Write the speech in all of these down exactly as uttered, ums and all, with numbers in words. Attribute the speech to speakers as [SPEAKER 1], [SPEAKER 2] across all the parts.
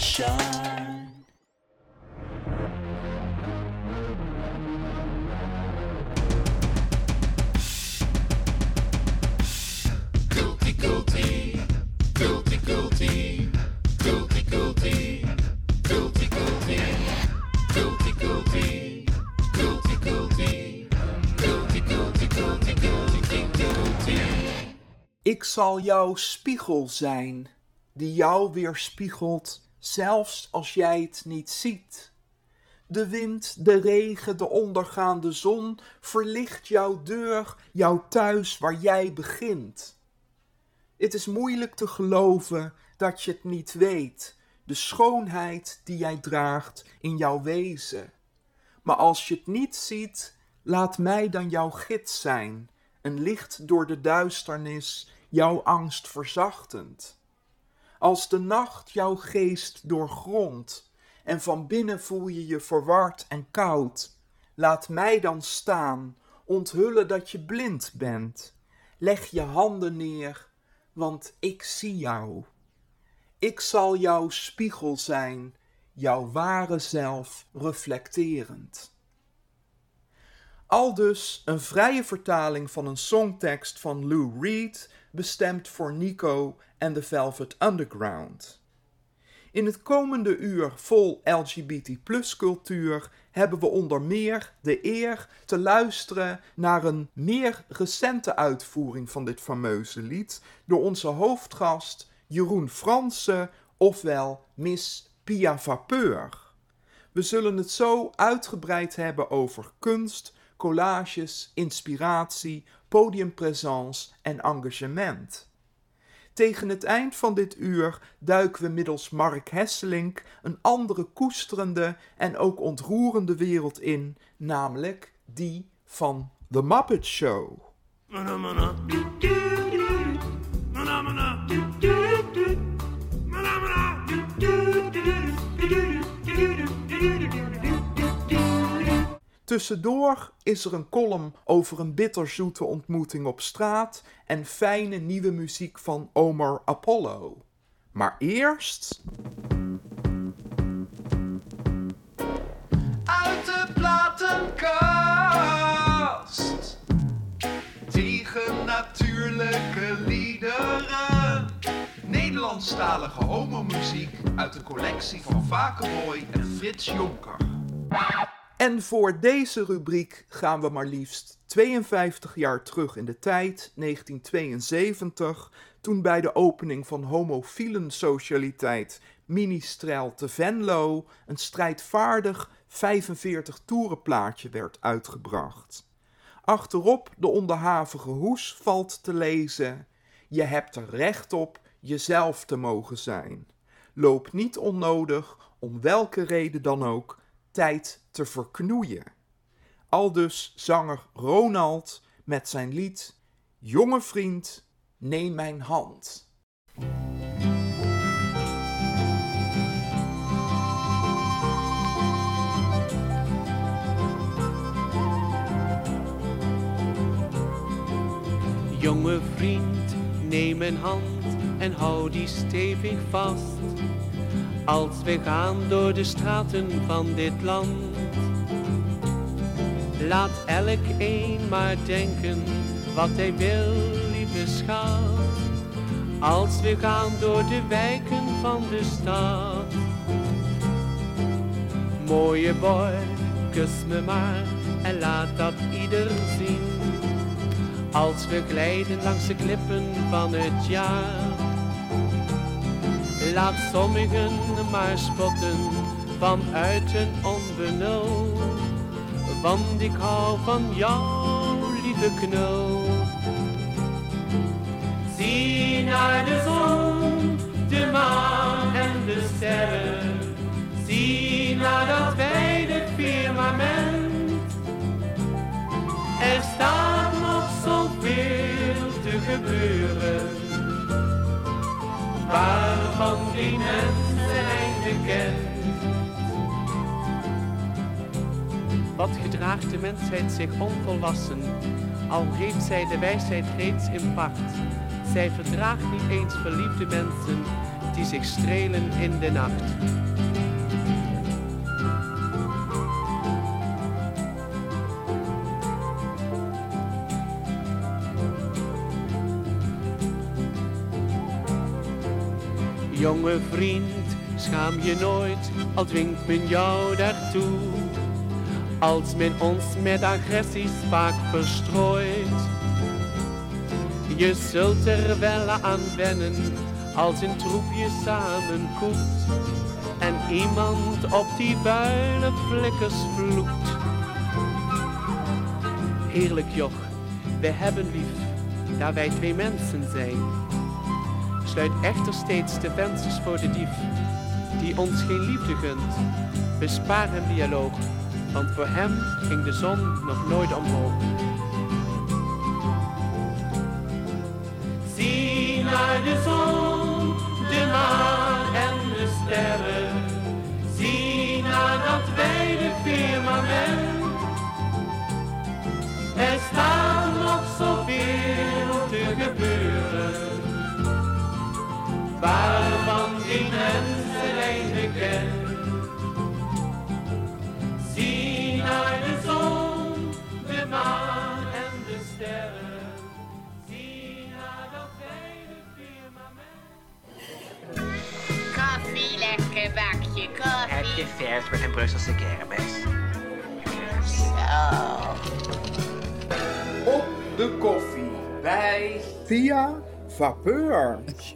[SPEAKER 1] shine. Guilty, guilty, guilty, guilty, guilty, guilty, guilty, guilty, guilty, guilty, guilty, guilty, guilty, guilty, guilty, guilty, guilty. Ik zal jouw spiegel zijn, die jou weerspiegelt, zelfs als jij het niet ziet. De wind, de regen, de ondergaande zon verlicht jouw deur, jouw thuis waar jij begint. Het is moeilijk te geloven dat je het niet weet, de schoonheid die jij draagt in jouw wezen. Maar als je het niet ziet, laat mij dan jouw gids zijn, een licht door de duisternis, jouw angst verzachtend. Als de nacht jouw geest doorgrondt en van binnen voel je je verward en koud, laat mij dan staan, onthullen dat je blind bent. Leg je handen neer, want ik zie jou. Ik zal jouw spiegel zijn, jouw ware zelf reflecterend. Aldus een vrije vertaling van een songtekst van Lou Reed, bestemd voor Nico en The Velvet Underground. In het komende uur vol L G B T plus cultuur hebben we onder meer de eer te luisteren naar een meer recente uitvoering van dit fameuze lied door onze hoofdgast Jeroen Fransen, ofwel Miss Pia Vapeur. We zullen het zo uitgebreid hebben over kunst, collages, inspiratie, podiumpresence en engagement. Tegen het eind van dit uur duiken we middels Mark Hesselink een andere koesterende en ook ontroerende wereld in, namelijk die van The Muppet Show. Tussendoor is er een column over een bitterzoete ontmoeting op straat en fijne nieuwe muziek van Omar Apollo. Maar eerst... Uit de platenkast. Tegen natuurlijke liederen. Nederlandstalige homomuziek uit de collectie van Vakenboy en Frits Jonker. En voor deze rubriek gaan we maar liefst tweeënvijftig jaar terug in de tijd, negentien tweeënzeventig, toen bij de opening van Homofielen Socialiteit Ministrel te Venlo een strijdvaardig vijfenveertig toerenplaatje werd uitgebracht. Achterop de onderhavige hoes valt te lezen: je hebt er recht op jezelf te mogen zijn. Loop niet onnodig, om welke reden dan ook, tijd te verknoeien. Aldus zanger Ronald met zijn lied Jonge vriend, neem mijn hand.
[SPEAKER 2] Jonge vriend, neem mijn hand en hou die stevig vast. Als we gaan door de straten van dit land, laat elk een maar denken wat hij wil, lieve schat. Als we gaan door de wijken van de stad. Mooie boy, kus me maar en laat dat ieder zien. Als we glijden langs de klippen van het jaar. Laat sommigen maar spotten vanuit een onbenul. Want ik hou van jou, lieve knul. Zie naar de zon, de maan en de sterren. Zie naar dat wijde firmament. Er staat nog zoveel te gebeuren, waarvan geen mens zijn einde kent. Wat gedraagt de mensheid zich onvolwassen, al heeft zij de wijsheid reeds in pacht. Zij verdraagt niet eens verliefde mensen, die zich strelen in de nacht. Jonge vriend, schaam je nooit, al dwingt men jou daartoe. Als men ons met agressies vaak verstrooit. Je zult er wel aan wennen, als een troepje samenkoekt. En iemand op die vuile flikkers vloekt. Heerlijk joch, wij hebben lief, daar wij twee mensen zijn. Sluit echter steeds de vensters voor de dief, die ons geen liefde gunt. Bespaar hem dialoog, want voor hem ging de zon nog nooit omhoog. Zie naar de zon, de maan en de sterren. Zie naar dat wijde firmament. Er staat nog zoveel te gebeuren, waarvan geen mens het einde kent. Zie naar de zon, de maan en de sterren. Zie naar dat wijde firmament.
[SPEAKER 3] Koffie, lekker bakje koffie.
[SPEAKER 4] Heb je vers met een Brusselse kermis?
[SPEAKER 3] Zo.
[SPEAKER 5] Op de koffie bij Via Vapeur.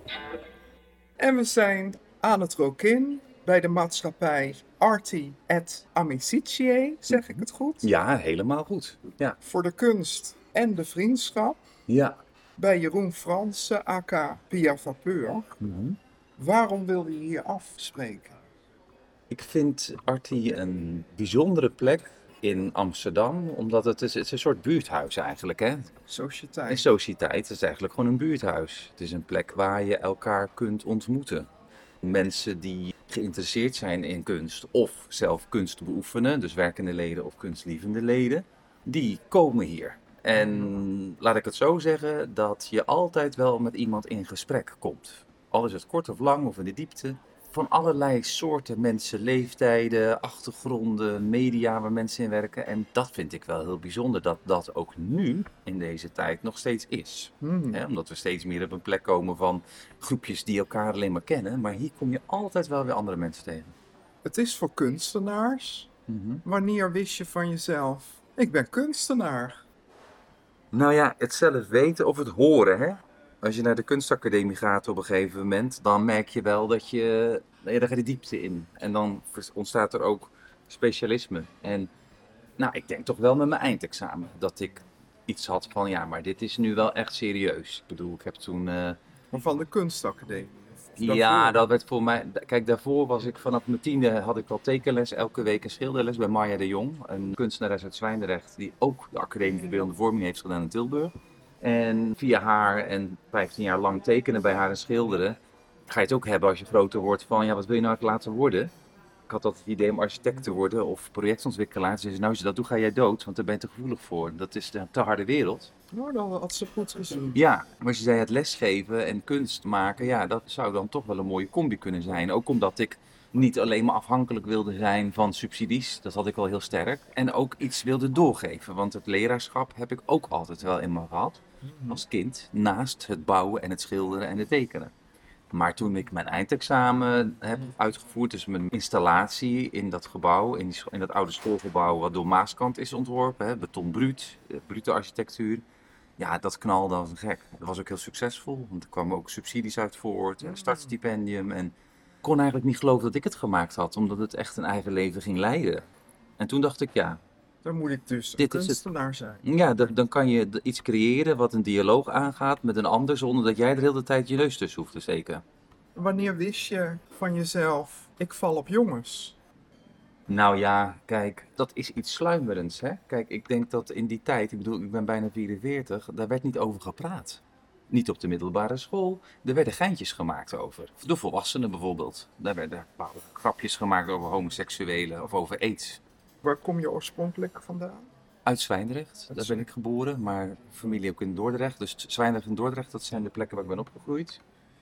[SPEAKER 5] En we zijn aan het rokin bij de maatschappij Arti et Amicitiae, zeg ik het goed?
[SPEAKER 6] Ja, helemaal goed. Ja.
[SPEAKER 5] Voor de kunst en de vriendschap
[SPEAKER 6] Ja.
[SPEAKER 5] bij Jeroen Fransen, aka Via Vapeur.
[SPEAKER 6] Mm-hmm.
[SPEAKER 5] Waarom wil je hier afspreken?
[SPEAKER 6] Ik vind Arti een bijzondere plek in Amsterdam, omdat het is, het is een soort buurthuis eigenlijk, hè?
[SPEAKER 5] Sociëteit.
[SPEAKER 6] Een sociëteit is eigenlijk gewoon een buurthuis. Het is een plek waar je elkaar kunt ontmoeten. Mensen die geïnteresseerd zijn in kunst of zelf kunst beoefenen, dus werkende leden of kunstlievende leden, die komen hier. En laat ik het zo zeggen, dat je altijd wel met iemand in gesprek komt. Al is het kort of lang of in de diepte. Van allerlei soorten mensen, leeftijden, achtergronden, media waar mensen in werken. En dat vind ik wel heel bijzonder, dat dat ook nu, in deze tijd, nog steeds is.
[SPEAKER 5] Hmm.
[SPEAKER 6] Hè, omdat we steeds meer op een plek komen van groepjes die elkaar alleen maar kennen. Maar hier kom je altijd wel weer andere mensen tegen.
[SPEAKER 5] Het is voor kunstenaars.
[SPEAKER 6] Mm-hmm.
[SPEAKER 5] Wanneer wist je van jezelf, ik ben kunstenaar?
[SPEAKER 6] Nou ja, het zelf weten of het horen, hè. Als je naar de kunstacademie gaat op een gegeven moment, dan merk je wel dat je, ja, daar ga je de diepte in. En dan ontstaat er ook specialisme. En nou, ik denk toch wel met mijn eindexamen dat ik iets had van, ja, maar dit is nu wel echt serieus. Ik bedoel, ik heb toen... Uh,
[SPEAKER 5] Maar van de kunstacademie?
[SPEAKER 6] ja, dat werd voor mij... Kijk, daarvoor was ik vanaf mijn tiende, had ik al tekenles, elke week een schilderles bij Marja de Jong. Een kunstenares uit Zwijndrecht, die ook de Academie voor Beeldende Vorming heeft gedaan in Tilburg. En via haar en vijftien jaar lang tekenen bij haar en schilderen, ga je het ook hebben als je groter wordt van, ja, wat wil je nou laten worden? Ik had altijd het idee om architect te worden of projectontwikkelaar. Ze zei, nou, als je dat doet, ga jij dood, want daar ben je te gevoelig voor. Dat is de te harde wereld.
[SPEAKER 5] Nou, dat had ze goed gezien.
[SPEAKER 6] Ja, maar ze zei, het lesgeven en kunst maken, ja, dat zou dan toch wel een mooie combi kunnen zijn. Ook omdat ik niet alleen maar afhankelijk wilde zijn van subsidies, dat had ik wel heel sterk. En ook iets wilde doorgeven, want het leraarschap heb ik ook altijd wel in me gehad. Als kind, naast het bouwen en het schilderen en het tekenen. Maar toen ik mijn eindexamen heb uitgevoerd, dus mijn installatie in dat gebouw, in, die, in dat oude schoolgebouw wat door Maaskant is ontworpen, hè, beton bruut, brute architectuur. Ja, dat knalde als een gek. Dat was ook heel succesvol, want er kwamen ook subsidies uit voort, een startstipendium. En ik kon eigenlijk niet geloven dat ik het gemaakt had, omdat het echt een eigen leven ging leiden. En toen dacht ik, ja...
[SPEAKER 5] Dan moet ik dus
[SPEAKER 6] Dit
[SPEAKER 5] een
[SPEAKER 6] is het.
[SPEAKER 5] kunstenaar zijn.
[SPEAKER 6] Ja, dan, dan kan je iets creëren wat een dialoog aangaat met een ander, zonder dat jij er de hele tijd je neus tussen hoeft te steken.
[SPEAKER 5] Wanneer wist je van jezelf, ik val op jongens?
[SPEAKER 6] Nou ja, kijk, dat is iets sluimerends, hè. Kijk, ik denk dat in die tijd, ik bedoel, ik ben bijna vierenveertig, daar werd niet over gepraat. Niet op de middelbare school, er werden geintjes gemaakt over. De volwassenen bijvoorbeeld, daar werden bepaalde grapjes gemaakt over homoseksuelen of over aids.
[SPEAKER 5] Waar kom je oorspronkelijk vandaan?
[SPEAKER 6] Uit Zwijndrecht, daar ben ik geboren, maar familie ook in Dordrecht. Dus Zwijndrecht en Dordrecht, dat zijn de plekken waar ik ben opgegroeid.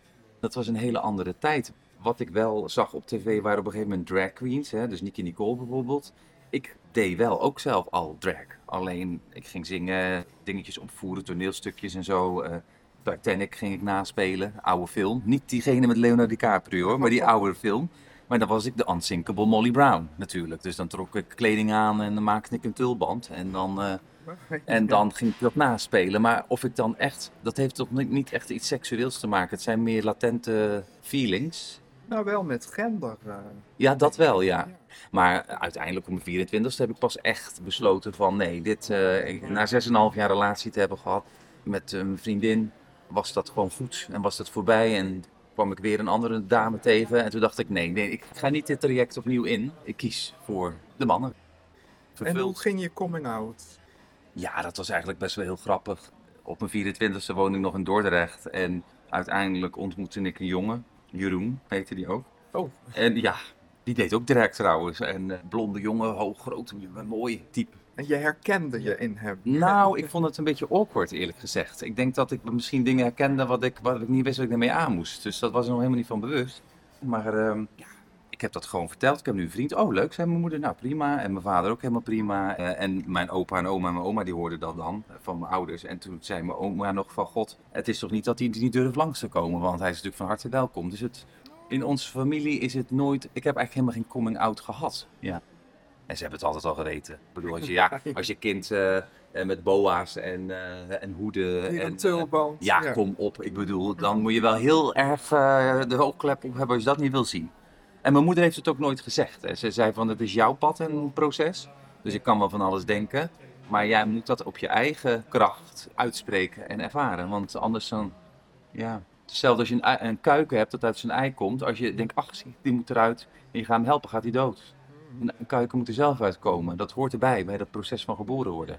[SPEAKER 6] Dat was een hele andere tijd. Wat ik wel zag op tv waren op een gegeven moment drag queens, hè? Dus Nicki Nicole bijvoorbeeld. Ik deed wel ook zelf al drag. Alleen ik ging zingen, dingetjes opvoeren, toneelstukjes en zo. Uh, Titanic ging ik naspelen, oude film. Niet diegene met Leonardo DiCaprio hoor, maar die oude film. Maar dan was ik de unsinkable Molly Brown natuurlijk. Dus dan trok ik kleding aan en dan maakte ik een tulband. En dan, uh, en dan ging ik dat naspelen. Maar of ik dan echt, dat heeft toch niet echt iets seksueels te maken. Het zijn meer latente feelings.
[SPEAKER 5] Nou, wel met gender. Uh...
[SPEAKER 6] Ja, dat wel, ja. Maar uiteindelijk op mijn vierentwintigste heb ik pas echt besloten van nee, dit, uh, na zes en een half jaar relatie te hebben gehad met een vriendin, was dat gewoon goed en was dat voorbij en kwam ik weer een andere dame tegen en toen dacht ik nee, nee, ik ga niet dit traject opnieuw in. Ik kies voor de mannen.
[SPEAKER 5] Vervuld. En hoe ging je coming out?
[SPEAKER 6] Ja, dat was eigenlijk best wel heel grappig. Op mijn vierentwintigste woonde ik nog in Dordrecht en uiteindelijk ontmoette ik een jongen, Jeroen heette die ook.
[SPEAKER 5] Oh.
[SPEAKER 6] En ja, die deed ook direct trouwens. En uh, blonde jongen, hoog, groot, mooi type.
[SPEAKER 5] En je herkende je in hem?
[SPEAKER 6] Nou, ik vond het een beetje awkward eerlijk gezegd. Ik denk dat ik misschien dingen herkende wat ik, wat ik niet wist wat ik ermee aan moest. Dus dat was er nog helemaal niet van bewust. Maar uh, ja, ik heb dat gewoon verteld. Ik heb nu een vriend. Oh, leuk, zei mijn moeder. Nou, prima. En mijn vader ook helemaal prima. Uh, en mijn opa en oma en mijn oma, die hoorden dat dan van mijn ouders. En toen zei mijn oma nog van, god, het is toch niet dat hij niet durft langs te komen. Want hij is natuurlijk van harte welkom. Dus het... In onze familie is het nooit... Ik heb eigenlijk helemaal geen coming-out gehad. Ja. En ze hebben het altijd al geweten. Ik bedoel, als je, ja, als je kind uh, met boa's en, uh, en hoeden...
[SPEAKER 5] Hier
[SPEAKER 6] en
[SPEAKER 5] een tulband.
[SPEAKER 6] Uh, ja, ja, kom op. Ik bedoel, dan moet je wel heel erg uh, de oogklep op hebben als je dat niet wil zien. En mijn moeder heeft het ook nooit gezegd. Hè. Ze zei van, het is jouw pad en proces. Dus ik kan wel van alles denken. Maar jij moet dat op je eigen kracht uitspreken en ervaren. Want anders dan... Ja... Hetzelfde als je een, een kuiken hebt dat uit zijn ei komt. Als je denkt, ach, die moet eruit en je gaat hem helpen, gaat hij dood. Een, een kuiken moet er zelf uitkomen. Dat hoort erbij, bij dat proces van geboren worden.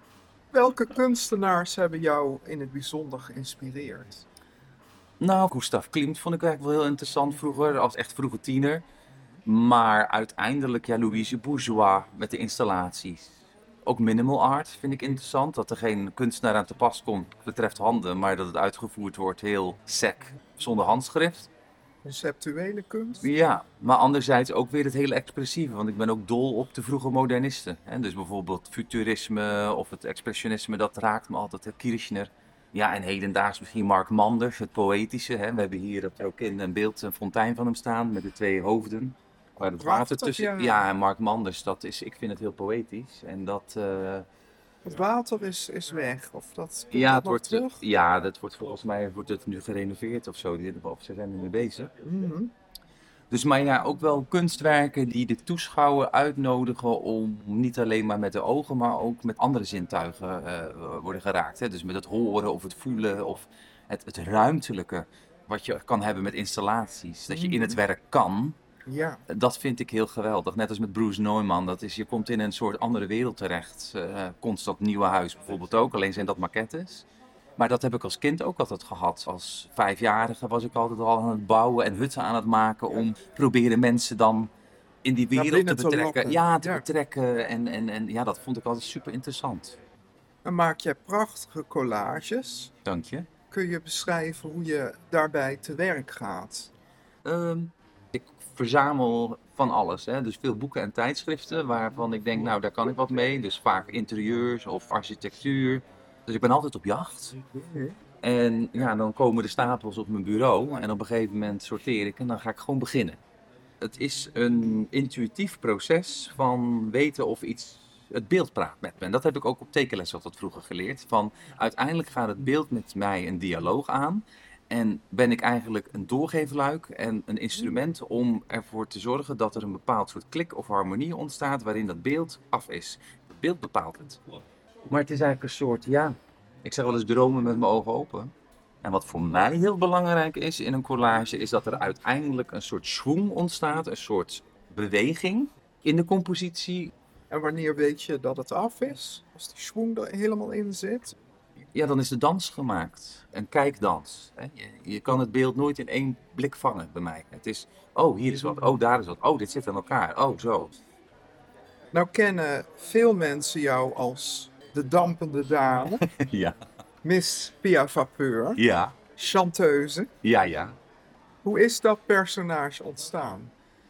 [SPEAKER 5] Welke kunstenaars hebben jou in het bijzonder geïnspireerd?
[SPEAKER 6] Nou, Gustav Klimt vond ik eigenlijk wel heel interessant vroeger, als echt vroege tiener. Maar uiteindelijk, ja, Louise Bourgeois met de installaties. Ook minimal art vind ik interessant, dat er geen kunstenaar aan te pas komt betreft handen, maar dat het uitgevoerd wordt heel sec, zonder handschrift.
[SPEAKER 5] Conceptuele kunst?
[SPEAKER 6] Ja, maar anderzijds ook weer het hele expressieve, want ik ben ook dol op de vroege modernisten. Hè? Dus bijvoorbeeld futurisme of het expressionisme, dat raakt me altijd, hè? Kirchner. Ja, en hedendaags misschien Mark Manders, het poëtische. Hè? We hebben hier op Rokin een beeld, een fontein van hem staan met de twee hoofden. Waar het water tussen... Ja. ja, en Mark Manders, dat is, ik vind het heel poëtisch. En dat... Uh...
[SPEAKER 5] Het water is, is weg, of dat komt
[SPEAKER 6] ja,
[SPEAKER 5] dat
[SPEAKER 6] het
[SPEAKER 5] nog
[SPEAKER 6] wordt,
[SPEAKER 5] terug?
[SPEAKER 6] Ja, dat wordt volgens mij wordt het nu gerenoveerd of zo. Of ze zijn er mee bezig.
[SPEAKER 5] Mm-hmm.
[SPEAKER 6] Dus maar ja, ook wel kunstwerken die de toeschouwer uitnodigen om niet alleen maar met de ogen, maar ook met andere zintuigen uh, worden geraakt. Hè? Dus met het horen of het voelen of het, het ruimtelijke wat je kan hebben met installaties. Dat je in het werk kan.
[SPEAKER 5] Ja.
[SPEAKER 6] Dat vind ik heel geweldig. Net als met Bruce Neumann. Dat is, je komt in een soort andere wereld terecht. Uh, Constant Nieuwe Huis bijvoorbeeld ook. Alleen zijn dat maquettes. Maar dat heb ik als kind ook altijd gehad. Als vijfjarige was ik altijd al aan het bouwen en hutten aan het maken. Ja. Om proberen mensen dan in die wereld te betrekken. Te ja, te ja. betrekken. En, en, en ja, dat vond ik altijd super interessant.
[SPEAKER 5] Dan maak je prachtige collages.
[SPEAKER 6] Dank je.
[SPEAKER 5] Kun je beschrijven hoe je daarbij te werk gaat?
[SPEAKER 6] Um, ik verzamel van alles. Hè? Dus veel boeken en tijdschriften waarvan ik denk, nou daar kan ik wat mee. Dus vaak interieurs of architectuur. Dus ik ben altijd op jacht. En ja, dan komen de stapels op mijn bureau en op een gegeven moment sorteer ik en dan ga ik gewoon beginnen. Het is een intuïtief proces van weten of iets het beeld praat met me. En dat heb ik ook op tekenles altijd vroeger geleerd. Van uiteindelijk gaat het beeld met mij een dialoog aan. En ben ik eigenlijk een doorgeefluik en een instrument om ervoor te zorgen dat er een bepaald soort klik of harmonie ontstaat waarin dat beeld af is. Het beeld bepaalt het. Maar het is eigenlijk een soort, ja, ik zeg wel eens dromen met mijn ogen open. En wat voor mij heel belangrijk is in een collage, is dat er uiteindelijk een soort schwung ontstaat, een soort beweging in de compositie.
[SPEAKER 5] En wanneer weet je dat het af is? Als die schwung er helemaal in zit?
[SPEAKER 6] Ja, dan is de dans gemaakt. Een kijkdans. Je, je kan het beeld nooit in één blik vangen bij mij. Het is, oh, hier is wat, oh, daar is wat, oh, dit zit aan elkaar, oh, zo.
[SPEAKER 5] Nou kennen veel mensen jou als de dampende dame.
[SPEAKER 6] Ja.
[SPEAKER 5] Miss Pia Vapeur.
[SPEAKER 6] Ja.
[SPEAKER 5] Chanteuse.
[SPEAKER 6] Ja, ja.
[SPEAKER 5] Hoe is dat personage ontstaan?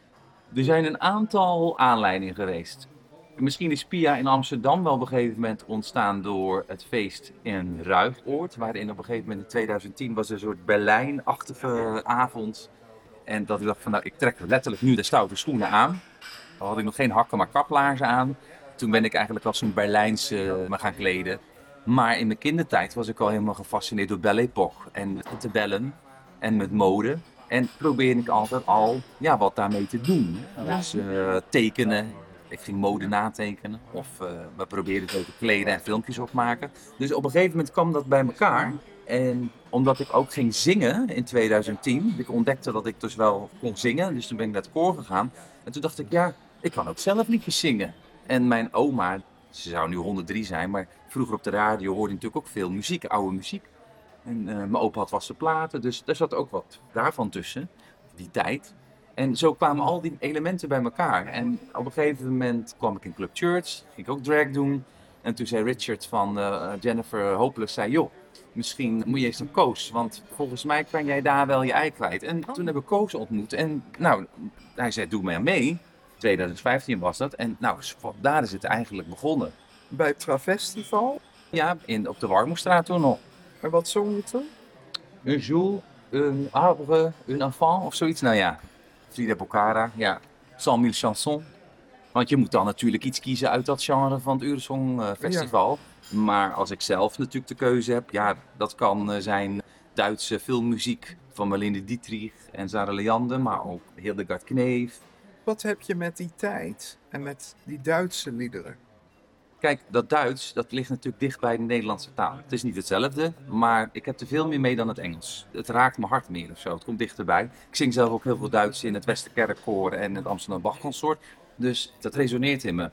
[SPEAKER 6] Er zijn een aantal aanleidingen geweest. Misschien is Pia in Amsterdam wel op een gegeven moment ontstaan door het feest in Ruigoord. Waarin op een gegeven moment in tweeduizend tien was er een soort Berlijn-achtige avond. En dat ik dacht van nou, ik trek letterlijk nu de stoute schoenen aan. Dan had ik nog geen hakken, maar kaplaarzen aan. Toen ben ik eigenlijk als zo'n Berlijnse me gaan kleden. Maar in mijn kindertijd was ik al helemaal gefascineerd door Belle Époque. En te bellen en met mode. En probeerde ik altijd al ja, wat daarmee te doen. Dus uh, tekenen. Ik ging mode natekenen. Of uh, we probeerden het ook te kleden en filmpjes opmaken. Dus op een gegeven moment kwam dat bij elkaar. En omdat ik ook ging zingen in tweeduizend tien. Ik ontdekte dat ik dus wel kon zingen. Dus toen ben ik naar het koor gegaan. En toen dacht ik, ja, ik kan ook zelf liedjes zingen. En mijn oma, ze zou nu honderd drie zijn. Maar vroeger op de radio hoorde je natuurlijk ook veel muziek, oude muziek. En uh, mijn opa had vaste platen, dus er zat ook wat daarvan tussen, die tijd. En zo kwamen al die elementen bij elkaar. En op een gegeven moment kwam ik in Club Church, ging ik ook drag doen. En toen zei Richard van uh, Jennifer Hopeless, zei, joh, misschien moet je eens naar Koos, want volgens mij kan jij daar wel je ei kwijt. En toen heb ik Koos ontmoet en nou, hij zei, doe maar mee. tweeduizend vijftien was dat en nou, daar is het eigenlijk begonnen.
[SPEAKER 5] Bij het Travestival?
[SPEAKER 6] Ja, in, op de Warmoestraat toen nog.
[SPEAKER 5] En wat zong je toen?
[SPEAKER 6] Un jour, un arbre, un enfant of zoiets. Nou ja, Frida Bocara, ja, cent mille chansons. Want je moet dan natuurlijk iets kiezen uit dat genre van het Eurosong uh, Festival. Ja. Maar als ik zelf natuurlijk de keuze heb, ja, dat kan uh, zijn Duitse filmmuziek van Marlene Dietrich en Sarah Leander, maar ook Hildegard Knef.
[SPEAKER 5] Wat heb je met die tijd en met die Duitse liederen?
[SPEAKER 6] Kijk, dat Duits, dat ligt natuurlijk dicht bij de Nederlandse taal. Het is niet hetzelfde, maar ik heb er veel meer mee dan het Engels. Het raakt mijn hart meer of zo, het komt dichterbij. Ik zing zelf ook heel veel Duits in het Westerkerkkoor en het Amsterdam Bachconsort. Dus dat resoneert in me.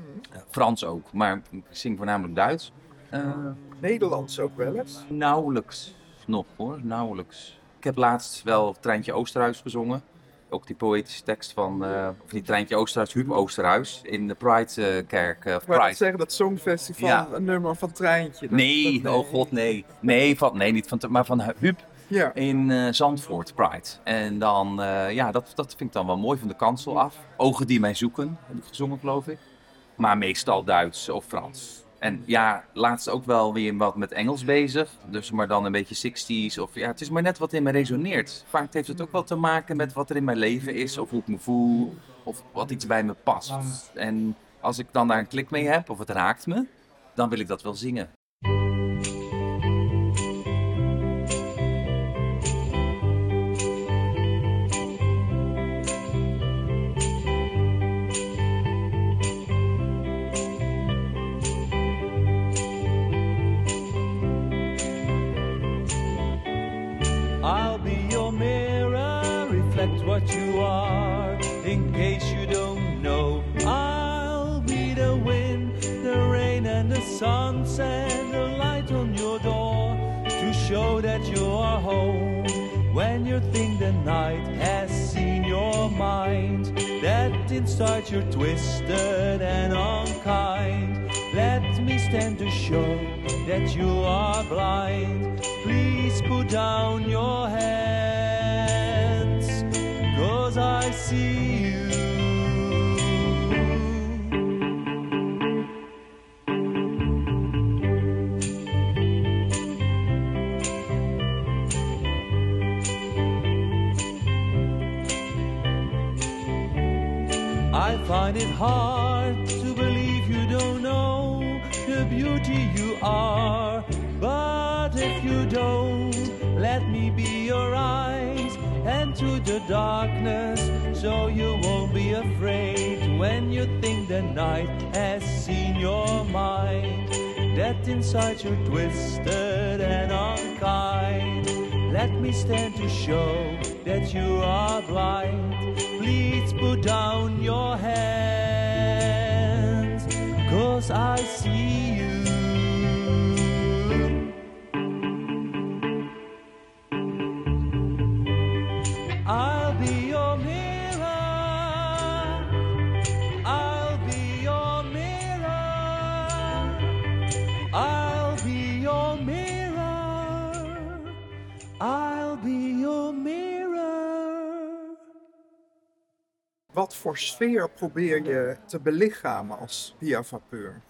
[SPEAKER 6] Frans ook, maar ik zing voornamelijk Duits. Uh,
[SPEAKER 5] Nederlands ook wel eens?
[SPEAKER 6] Nauwelijks nog hoor, nauwelijks. Ik heb laatst wel Treintje Oosterhuis gezongen. Ook die poëtische tekst van, uh, of niet Treintje Oosterhuis, Huub Oosterhuis in de Pride-kerk. Uh, uh,
[SPEAKER 5] ik wou net zeggen, dat Songfestival, ja. Een nummer van Treintje. Dat,
[SPEAKER 6] nee, dat, nee, oh god, nee. Nee, van, nee niet van, maar van Huub ja. in uh, Zandvoort, Pride. En dan, uh, ja, dat, dat vind ik dan wel mooi van de kansel af. Ogen die mij zoeken, heb ik gezongen geloof ik. Maar meestal Duits of Frans. En ja, laatst ook wel weer wat met Engels bezig. Dus maar dan een beetje zestig's. Of ja, het is maar net wat in me resoneert. Vaak heeft het ook wel te maken met wat er in mijn leven is. Of hoe ik me voel. Of wat iets bij me past. En als ik dan daar een klik mee heb, of het raakt me, dan wil ik dat wel zingen.
[SPEAKER 7] What you are, in case you don't know, I'll be the wind, the rain and the sunset, the light on your door, to show that you are home. When you think the night has seen your mind, that inside you're twisted and unkind, let me stand to show that you are blind. Please put down your hands, 'cause I see you. I find it hard to believe you don't know the beauty you are. But if you don't, let me be your eyes and to the darkness, so you won't be afraid when you think the night has seen your mind, that inside you're twisted and unkind. Let me stand to show that you are blind. Please put down your hands, 'cause I see you. I'll be your mirror, I'll be your mirror, I'll be your mirror, I'll be your mirror.
[SPEAKER 5] Wat voor sfeer probeer je te belichamen als Pia Vapeur?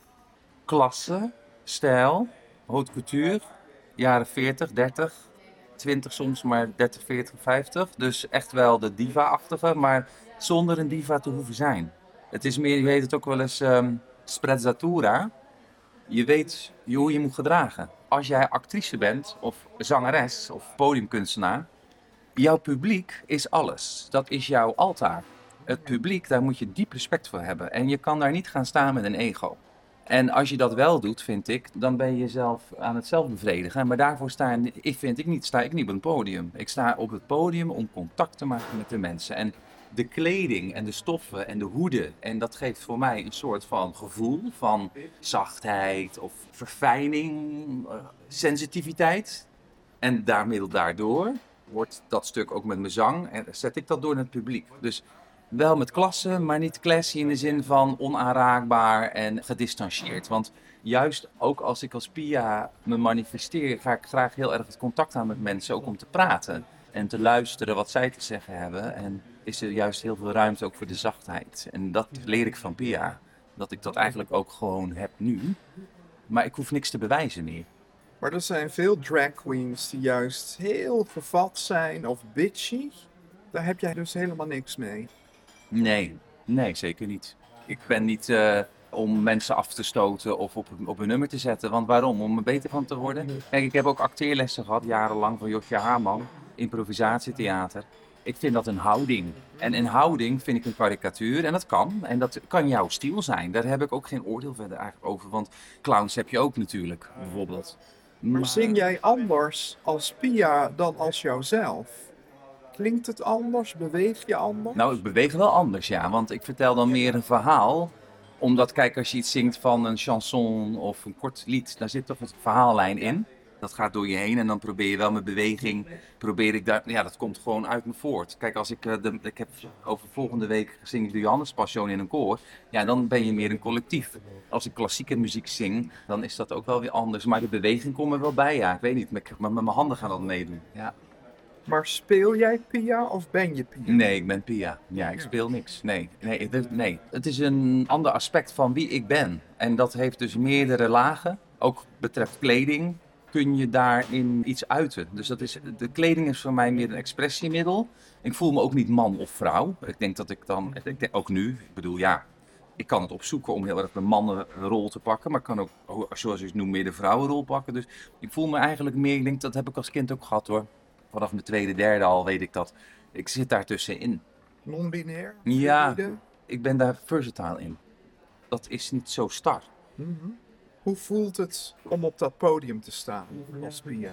[SPEAKER 6] Klasse, stijl, haute couture, jaren veertig, dertig, twintig soms, maar dertig, veertig, vijftig. Dus echt wel de diva-achtige, maar zonder een diva te hoeven zijn. Het is meer, je weet het ook wel eens, um, sprezzatura. Je weet hoe je moet gedragen. Als jij actrice bent, of zangeres, of podiumkunstenaar, jouw publiek is alles. Dat is jouw altaar. Het publiek, daar moet je diep respect voor hebben. En je kan daar niet gaan staan met een ego. En als je dat wel doet, vind ik, dan ben je jezelf aan het zelf bevredigen. Maar daarvoor sta ik, vind ik niet, sta ik niet op een podium. Ik sta op het podium om contact te maken met de mensen. En de kleding en de stoffen en de hoeden. En dat geeft voor mij een soort van gevoel van zachtheid of verfijning, uh, sensitiviteit. En daarmiddel daardoor wordt dat stuk ook met mijn zang en zet ik dat door naar het publiek. Dus wel met klasse, maar niet classy in de zin van onaanraakbaar en gedistanceerd. Want juist ook als ik als Pia me manifesteer, ga ik graag heel erg het contact aan met mensen, ook om te praten. En te luisteren wat zij te zeggen hebben. En is er juist heel veel ruimte ook voor de zachtheid. En dat leer ik van Pia. Dat ik dat eigenlijk ook gewoon heb nu. Maar ik hoef niks te bewijzen meer.
[SPEAKER 5] Maar er zijn veel drag queens die juist heel vervat zijn of bitchy. Daar heb jij dus helemaal niks mee.
[SPEAKER 6] Nee, nee, zeker niet. Ik ben niet uh, om mensen af te stoten of op, op hun nummer te zetten. Want waarom? Om er beter van te worden. Kijk, ik heb ook acteerlessen gehad, jarenlang, van Josje Haarman. Improvisatietheater. Ik vind dat een houding. En een houding vind ik een karikatuur. En dat kan. En dat kan jouw stijl zijn. Daar heb ik ook geen oordeel verder eigenlijk over. Want clowns heb je ook natuurlijk, bijvoorbeeld.
[SPEAKER 5] Maar zing jij anders als Pia dan als jouzelf? Klinkt het anders? Beweeg je anders?
[SPEAKER 6] Nou, ik beweeg wel anders, ja. Want ik vertel dan meer een verhaal. Omdat, kijk, als je iets zingt van een chanson of een kort lied, daar zit toch een verhaallijn in. Dat gaat door je heen en dan probeer je wel met beweging, probeer ik daar, ja, dat komt gewoon uit me voort. Kijk, als ik, de, ik heb over volgende week zing ik de Johannes Passion in een koor, ja, dan ben je meer een collectief. Als ik klassieke muziek zing, dan is dat ook wel weer anders. Maar de beweging komt er wel bij, ja, ik weet niet, met, met mijn handen gaan dat meedoen, ja.
[SPEAKER 5] Maar speel jij Pia of ben je Pia?
[SPEAKER 6] Nee, ik ben Pia. Ja, ik speel niks. Nee, nee, het, nee. Het is een ander aspect van wie ik ben. En dat heeft dus meerdere lagen, ook betreft kleding. Kun je daarin iets uiten. Dus dat is, de kleding is voor mij meer een expressiemiddel. Ik voel me ook niet man of vrouw. Ik denk dat ik dan, ik denk, ook nu, ik bedoel ja, ik kan het opzoeken om heel erg de mannenrol te pakken. Maar ik kan ook, zoals je het noemt, meer de vrouwenrol pakken. Dus ik voel me eigenlijk meer, ik denk dat heb ik als kind ook gehad hoor. Vanaf mijn tweede, derde al weet ik dat. Ik zit daar tussenin.
[SPEAKER 5] Non-binair?
[SPEAKER 6] Ja, ik ben daar versatile in. Dat is niet zo star.
[SPEAKER 5] Mm-hmm. Hoe voelt het om op dat podium te staan als Pia?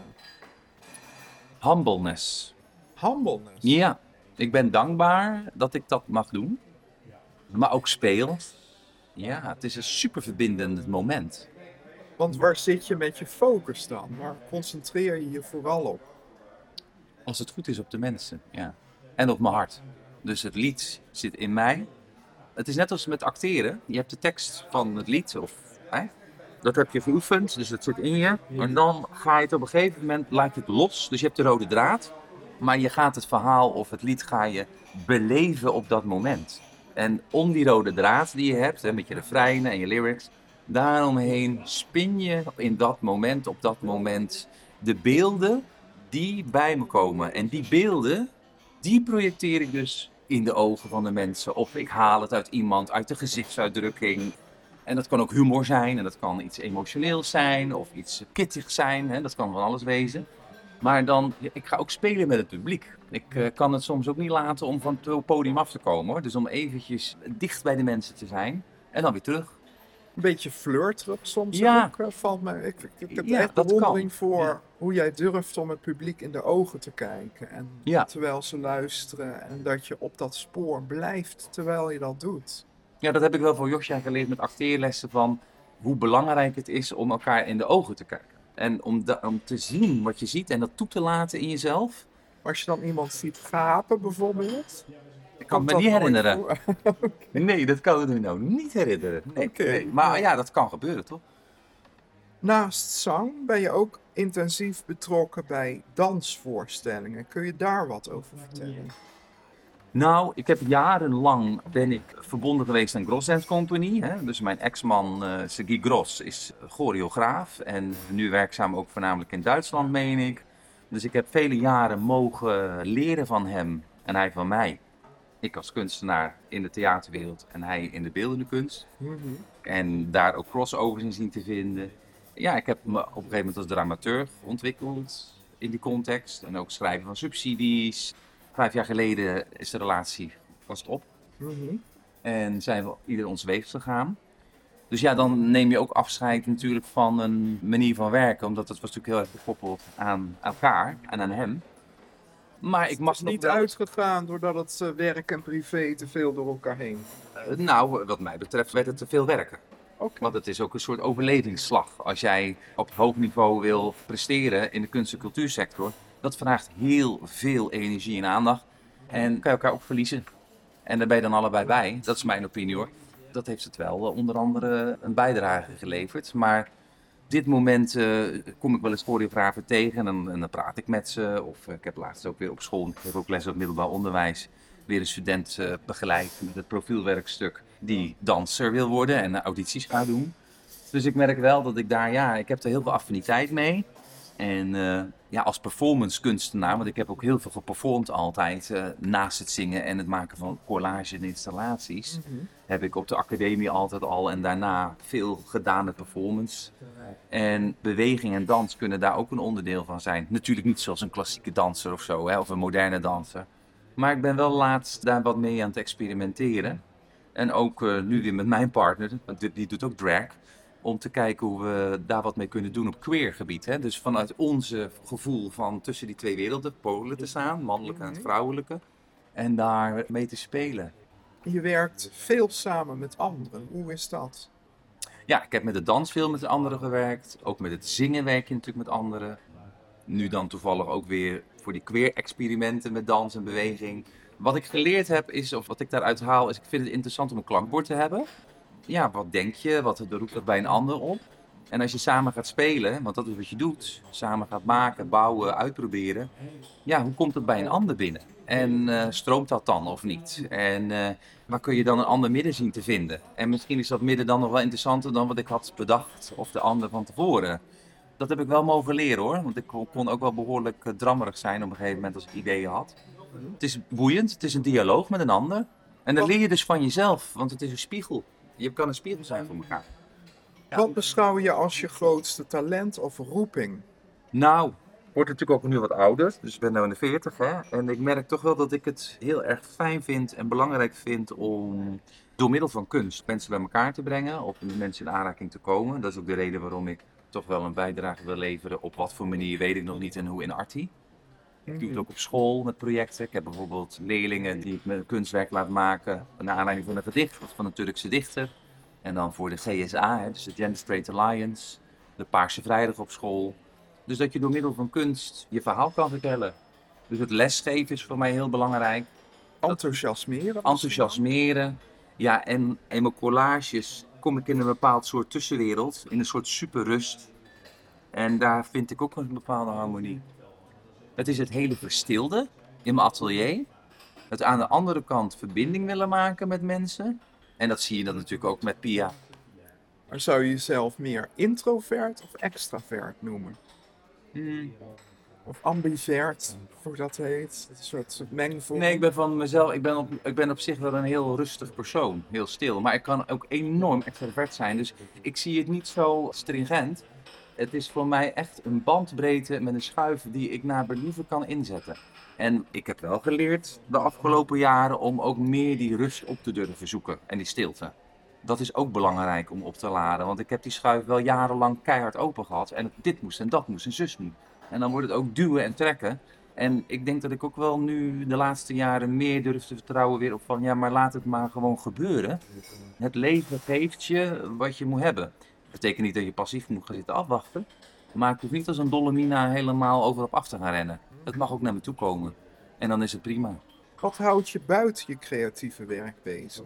[SPEAKER 6] Humbleness.
[SPEAKER 5] Humbleness?
[SPEAKER 6] Ja, ik ben dankbaar dat ik dat mag doen. Maar ook speel. Ja, het is een super verbindend moment.
[SPEAKER 5] Want waar zit je met je focus dan? Waar concentreer je je vooral op?
[SPEAKER 6] Als het goed is op de mensen, ja. En op mijn hart. Dus het lied zit in mij. Het is net als met acteren. Je hebt de tekst van het lied of... Hè? Dat heb je geoefend, dus dat zit in je. En dan ga je het op een gegeven moment, laat je het los. Dus je hebt de rode draad. Maar je gaat het verhaal of het lied ga je beleven op dat moment. En om die rode draad die je hebt, hè, met je refreinen en je lyrics, daaromheen spin je in dat moment, op dat moment, de beelden die bij me komen. En die beelden, die projecteer ik dus in de ogen van de mensen. Of ik haal het uit iemand, uit de gezichtsuitdrukking. En dat kan ook humor zijn en dat kan iets emotioneels zijn of iets kittig zijn. Hè? Dat kan van alles wezen. Maar dan, ik ga ook spelen met het publiek. Ik uh, kan het soms ook niet laten om van het podium af te komen hoor. Dus om eventjes dicht bij de mensen te zijn en dan weer terug.
[SPEAKER 5] Een beetje flirterig soms
[SPEAKER 6] ja.
[SPEAKER 5] ook, uh, valt mij. Ik, ik, ik heb
[SPEAKER 6] ja,
[SPEAKER 5] echt bewondering voor ja. hoe jij durft om het publiek in de ogen te kijken. En ja. terwijl ze luisteren en dat je op dat spoor blijft terwijl je dat doet.
[SPEAKER 6] Ja, dat heb ik wel voor Josja geleerd met acteerlessen van hoe belangrijk het is om elkaar in de ogen te kijken. En om, de, om te zien wat je ziet en dat toe te laten in jezelf.
[SPEAKER 5] Als je dan iemand ziet gapen bijvoorbeeld.
[SPEAKER 6] Ik kan het me niet herinneren. okay. Nee, dat kan ik me nou niet herinneren. Nee, okay. nee. Maar ja, dat kan gebeuren toch?
[SPEAKER 5] Naast zang ben je ook intensief betrokken bij dansvoorstellingen. Kun je daar wat over vertellen?
[SPEAKER 6] Nou, ik heb jarenlang ben ik verbonden geweest aan Gross Dance Company. Hè? Dus mijn ex-man uh, Sergei Gross is choreograaf en nu werkzaam ook voornamelijk in Duitsland, meen ik. Dus ik heb vele jaren mogen leren van hem en hij van mij. Ik als kunstenaar in de theaterwereld en hij in de beeldende kunst. Mm-hmm. En daar ook crossovers in zien te vinden. Ja, ik heb me op een gegeven moment als dramaturg ontwikkeld in die context. En ook schrijven van subsidies. Vijf jaar geleden is de relatie vast op. Mm-hmm. En zijn we ieder ons weegs gegaan. Dus ja, dan neem je ook afscheid natuurlijk van een manier van werken. Omdat het was natuurlijk heel erg gekoppeld aan elkaar en aan hem. Maar ik mag
[SPEAKER 5] het is niet wel... uitgegaan doordat het uh, werk en privé te veel door elkaar heen.
[SPEAKER 6] Uh, nou, wat mij betreft werd het te veel werken.
[SPEAKER 5] Okay.
[SPEAKER 6] Want het is ook een soort overlevingsslag. Als jij op hoog niveau wil presteren in de kunst- en cultuursector, dat vraagt heel veel energie en aandacht. En kan je elkaar ook verliezen. En daar ben je dan allebei bij. Dat is mijn opinie hoor. Dat heeft het wel uh, onder andere een bijdrage geleverd. Maar op dit moment uh, kom ik wel eens choreografen tegen en dan, en dan praat ik met ze. Of uh, ik heb laatst ook weer op school, ik heb ook les op middelbaar onderwijs, weer een student uh, begeleid met het profielwerkstuk die danser wil worden en uh, audities gaat doen. Dus ik merk wel dat ik daar, ja, ik heb er heel veel affiniteit mee. En uh, ja, als performance kunstenaar, want ik heb ook heel veel geperformd altijd, uh, naast het zingen en het maken van collage en installaties, mm-hmm. heb ik op de academie altijd al en daarna veel gedaan met performance. En beweging en dans kunnen daar ook een onderdeel van zijn. Natuurlijk niet zoals een klassieke danser of zo, hè, of een moderne danser. Maar ik ben wel laatst daar wat mee aan het experimenteren. En ook uh, nu weer met mijn partner, die, die doet ook drag. Om te kijken hoe we daar wat mee kunnen doen op queer gebied. Hè? Dus vanuit onze gevoel van tussen die twee werelden, polen te staan, mannelijke en het vrouwelijke. En daar mee te spelen.
[SPEAKER 5] Je werkt veel samen met anderen. Hoe is dat?
[SPEAKER 6] Ja, ik heb met de dans veel met anderen gewerkt. Ook met het zingen werk je natuurlijk met anderen. Nu dan toevallig ook weer voor die queer experimenten met dans en beweging. Wat ik geleerd heb is, of wat ik daaruit haal, is ik vind het interessant om een klankbord te hebben. Ja, wat denk je? Wat roept dat bij een ander op? En als je samen gaat spelen, want dat is wat je doet, samen gaat maken, bouwen, uitproberen. Ja, hoe komt het bij een ander binnen? En uh, stroomt dat dan of niet? En uh, waar kun je dan een ander midden zien te vinden? En misschien is dat midden dan nog wel interessanter dan wat ik had bedacht of de ander van tevoren. Dat heb ik wel mogen leren hoor, want ik kon ook wel behoorlijk uh, drammerig zijn op een gegeven moment als ik ideeën had. Het is boeiend, het is een dialoog met een ander. En dan leer je dus van jezelf, want het is een spiegel. Je kan een spiegel zijn voor elkaar.
[SPEAKER 5] Ja. Wat beschouw je als je grootste talent of roeping?
[SPEAKER 6] Nou, ik word natuurlijk ook nu wat ouder, dus ik ben nu in de veertig. Hè? En ik merk toch wel dat ik het heel erg fijn vind en belangrijk vind om door middel van kunst mensen bij elkaar te brengen. Of met mensen in aanraking te komen. Dat is ook de reden waarom ik toch wel een bijdrage wil leveren. Op wat voor manier weet ik nog niet en hoe in Arti. Ik doe het ook op school met projecten. Ik heb bijvoorbeeld leerlingen die ik met een kunstwerk laat maken naar aanleiding van een gedicht of van een Turkse dichter. En dan voor de G S A, hè, dus de Gender Straight Alliance, de Paarse Vrijdag op school. Dus dat je door middel van kunst je verhaal kan vertellen. Dus het lesgeven is voor mij heel belangrijk.
[SPEAKER 5] Enthousiasmeren?
[SPEAKER 6] Enthousiasmeren. Ja, en in mijn collages kom ik in een bepaald soort tussenwereld, in een soort superrust. En daar vind ik ook een bepaalde harmonie. Het is het hele verstilde in mijn atelier. Het aan de andere kant verbinding willen maken met mensen. En dat zie je dan natuurlijk ook met Pia.
[SPEAKER 5] Maar zou je jezelf meer introvert of extravert noemen?
[SPEAKER 6] Hmm.
[SPEAKER 5] Of ambivert, hoe dat heet. Een soort mengvorm.
[SPEAKER 6] Nee, ik ben van mezelf, ik ben, op, ik ben op zich wel een heel rustig persoon. Heel stil. Maar ik kan ook enorm extravert zijn. Dus ik zie het niet zo stringent. Het is voor mij echt een bandbreedte met een schuif die ik naar believen kan inzetten. En ik heb wel geleerd de afgelopen jaren om ook meer die rust op te durven zoeken en die stilte. Dat is ook belangrijk om op te laden, want ik heb die schuif wel jarenlang keihard open gehad. En dit moest en dat moest en zus moet. En dan wordt het ook duwen en trekken. En ik denk dat ik ook wel nu de laatste jaren meer durf te vertrouwen weer op van ja, maar laat het maar gewoon gebeuren. Het leven geeft je wat je moet hebben. Dat betekent niet dat je passief moet gaan zitten afwachten. Maar ik hoef niet als een dolle mina helemaal overop af te gaan rennen. Het mag ook naar me toe komen. En dan is het prima.
[SPEAKER 5] Wat houdt je buiten je creatieve werk bezig?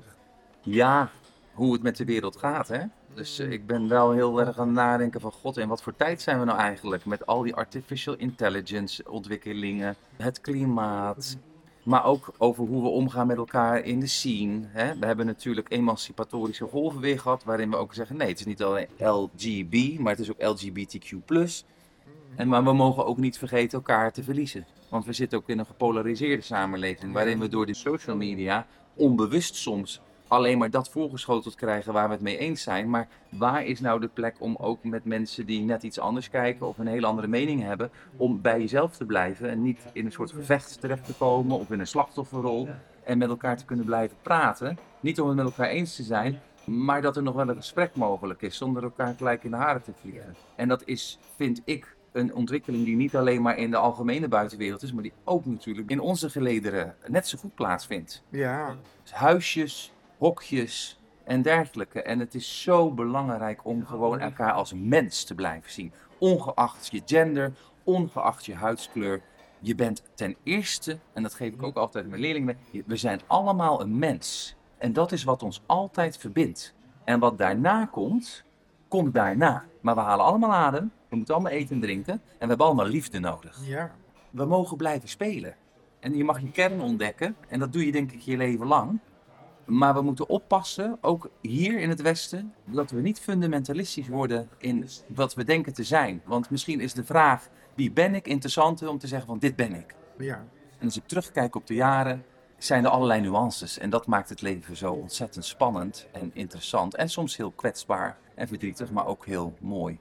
[SPEAKER 6] Ja, hoe het met de wereld gaat, hè. Dus uh, ik ben wel heel erg aan het nadenken van god, in wat voor tijd zijn we nou eigenlijk? Met al die artificial intelligence ontwikkelingen, het klimaat. Maar ook over hoe we omgaan met elkaar in de scene. Hè? We hebben natuurlijk emancipatorische golven weer gehad, waarin we ook zeggen, nee, het is niet alleen L G B, maar het is ook L G B T Q plus. En maar we mogen ook niet vergeten elkaar te verliezen. Want we zitten ook in een gepolariseerde samenleving, waarin we door de social media onbewust soms alleen maar dat voorgeschoteld krijgen waar we het mee eens zijn. Maar waar is nou de plek om ook met mensen die net iets anders kijken of een hele andere mening hebben, om bij jezelf te blijven en niet in een soort gevecht terecht te komen of in een slachtofferrol en met elkaar te kunnen blijven praten. Niet om het met elkaar eens te zijn, maar dat er nog wel een gesprek mogelijk is zonder elkaar gelijk in de haren te vliegen. En dat is, vind ik, een ontwikkeling die niet alleen maar in de algemene buitenwereld is, maar die ook natuurlijk in onze gelederen net zo goed plaatsvindt.
[SPEAKER 5] Ja.
[SPEAKER 6] Dus huisjes, hokjes en dergelijke. En het is zo belangrijk om gewoon elkaar als mens te blijven zien. Ongeacht je gender, ongeacht je huidskleur. Je bent ten eerste, en dat geef ik ook altijd mijn leerlingen mee, we zijn allemaal een mens. En dat is wat ons altijd verbindt. En wat daarna komt, komt daarna. Maar we halen allemaal adem, we moeten allemaal eten en drinken en we hebben allemaal liefde nodig.
[SPEAKER 5] Ja.
[SPEAKER 6] We mogen blijven spelen. En je mag je kern ontdekken en dat doe je denk ik je leven lang. Maar we moeten oppassen, ook hier in het Westen, dat we niet fundamentalistisch worden in wat we denken te zijn. Want misschien is de vraag, wie ben ik, interessanter om te zeggen van dit ben ik.
[SPEAKER 5] Ja.
[SPEAKER 6] En als ik terugkijk op de jaren, zijn er allerlei nuances. En dat maakt het leven zo ontzettend spannend en interessant. En soms heel kwetsbaar en verdrietig, maar ook heel mooi.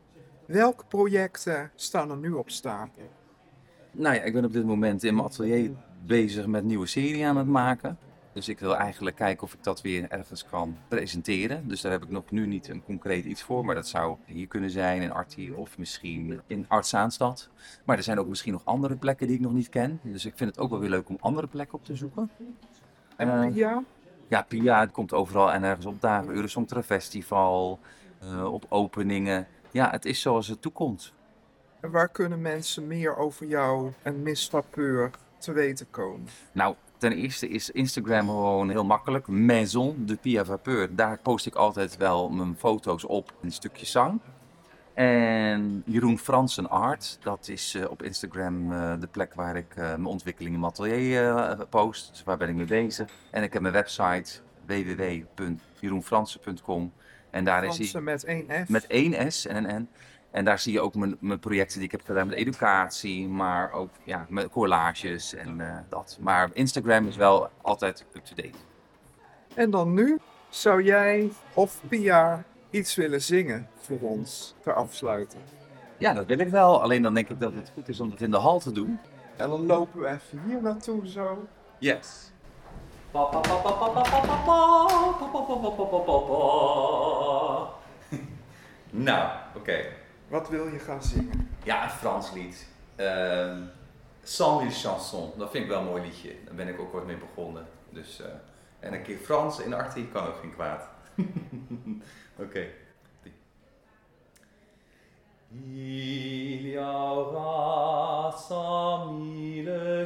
[SPEAKER 5] Welke projecten staan er nu op stapel?
[SPEAKER 6] Nou ja, ik ben op dit moment in mijn atelier bezig met een nieuwe serie aan het maken. Dus ik wil eigenlijk kijken of ik dat weer ergens kan presenteren. Dus daar heb ik nog nu niet een concreet iets voor. Maar dat zou hier kunnen zijn in Artie of misschien in Art Zaanstad. Maar er zijn ook misschien nog andere plekken die ik nog niet ken. Dus ik vind het ook wel weer leuk om andere plekken op te zoeken.
[SPEAKER 5] En
[SPEAKER 6] Uh,
[SPEAKER 5] Pia?
[SPEAKER 6] Ja, Pia het komt overal en ergens op dagen. Eurosongtra Festival, uh, op openingen. Ja, het is zoals het toekomt.
[SPEAKER 5] En waar kunnen mensen meer over jou en Miss Vapeur te weten komen?
[SPEAKER 6] Nou, ten eerste is Instagram gewoon heel makkelijk. Maison de Pia Vapeur. Daar post ik altijd wel mijn foto's op. Een stukje zang. En Jeroen Fransen Art. Dat is uh, op Instagram uh, de plek waar ik uh, mijn ontwikkeling in mijn atelier uh, post. Dus waar ben ik mee bezig. En ik heb mijn website w w w punt jeroen fransen punt com. En daar is
[SPEAKER 5] Fransen
[SPEAKER 6] hij
[SPEAKER 5] met één F.
[SPEAKER 6] met één S en een N. En daar zie je ook mijn, mijn projecten die ik heb gedaan met educatie, maar ook ja, met collages en uh, dat. Maar Instagram is wel altijd up-to-date.
[SPEAKER 5] En dan nu, zou jij of Pia iets willen zingen voor ons ter afsluiten?
[SPEAKER 6] Ja, dat wil ik wel. Alleen dan denk ik dat het goed is om het in de hal te doen.
[SPEAKER 5] En dan lopen we even hier naartoe zo.
[SPEAKER 6] Yes. Nou, oké. Okay.
[SPEAKER 5] Wat wil je gaan zingen?
[SPEAKER 6] Ja, een Frans lied. Uh, Sans mille chansons. Dat vind ik wel een mooi liedje. Daar ben ik ook wat mee begonnen. Dus, uh, en een keer Frans in Artie kan ook geen kwaad. Oké. Okay. Il y aura cent mille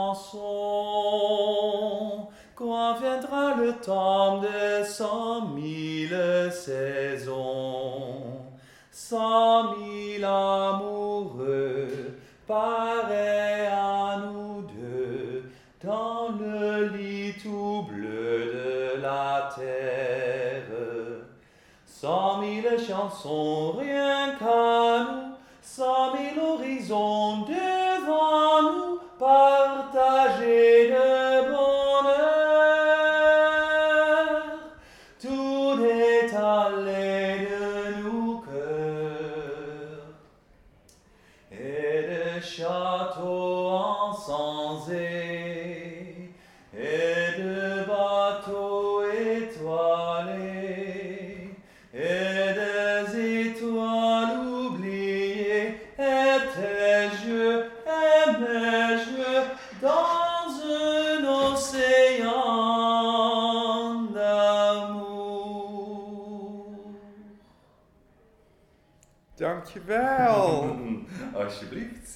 [SPEAKER 6] chansons quand viendra le temps de cent mille saisons. Cent mille amoureux, pareils à nous deux, dans le lit tout bleu de la terre. Cent mille chansons rien qu'à nous, cent mille horizons devant nous, partager le bonheur. Tout étalé de nos cœurs. Et de châteaux encensés, et de bateaux étoilés, et des étoiles oubliées, étais-je, aimais-je dans un océan d'amour.
[SPEAKER 5] Dankjewel.
[SPEAKER 6] Alsjeblieft.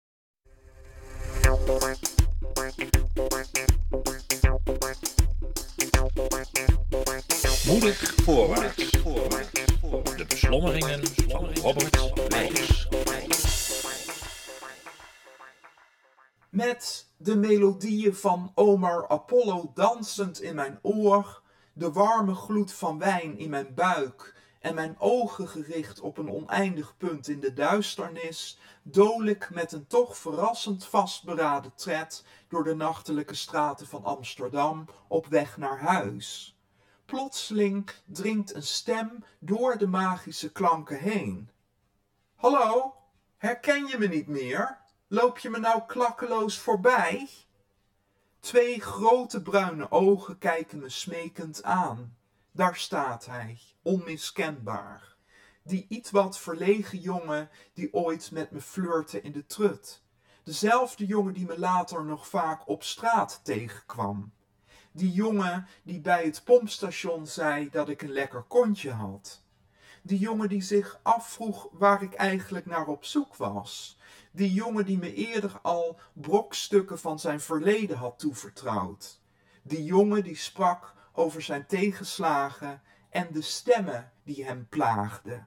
[SPEAKER 8] Moedig voorwaarts. De beslommeringen van Robert Meijers.
[SPEAKER 6] Met
[SPEAKER 5] de melodieën van Omar Apollo dansend in mijn oor, de warme gloed van wijn in mijn buik en mijn ogen gericht op een oneindig punt in de duisternis, dool ik met een toch verrassend vastberaden tred door de nachtelijke straten van Amsterdam op weg naar huis. Plotseling dringt een stem door de magische klanken heen. Hallo, herken je me niet meer? Loop je me nou klakkeloos voorbij? Twee grote bruine ogen kijken me smekend aan. Daar staat hij, onmiskenbaar. Die ietwat verlegen jongen die ooit met me flirte in de trut. Dezelfde jongen die me later nog vaak op straat tegenkwam. Die jongen die bij het pompstation zei dat ik een lekker kontje had. Die jongen die zich afvroeg waar ik eigenlijk naar op zoek was. Die jongen die me eerder al brokstukken van zijn verleden had toevertrouwd. Die jongen die sprak over zijn tegenslagen en de stemmen die hem plaagden.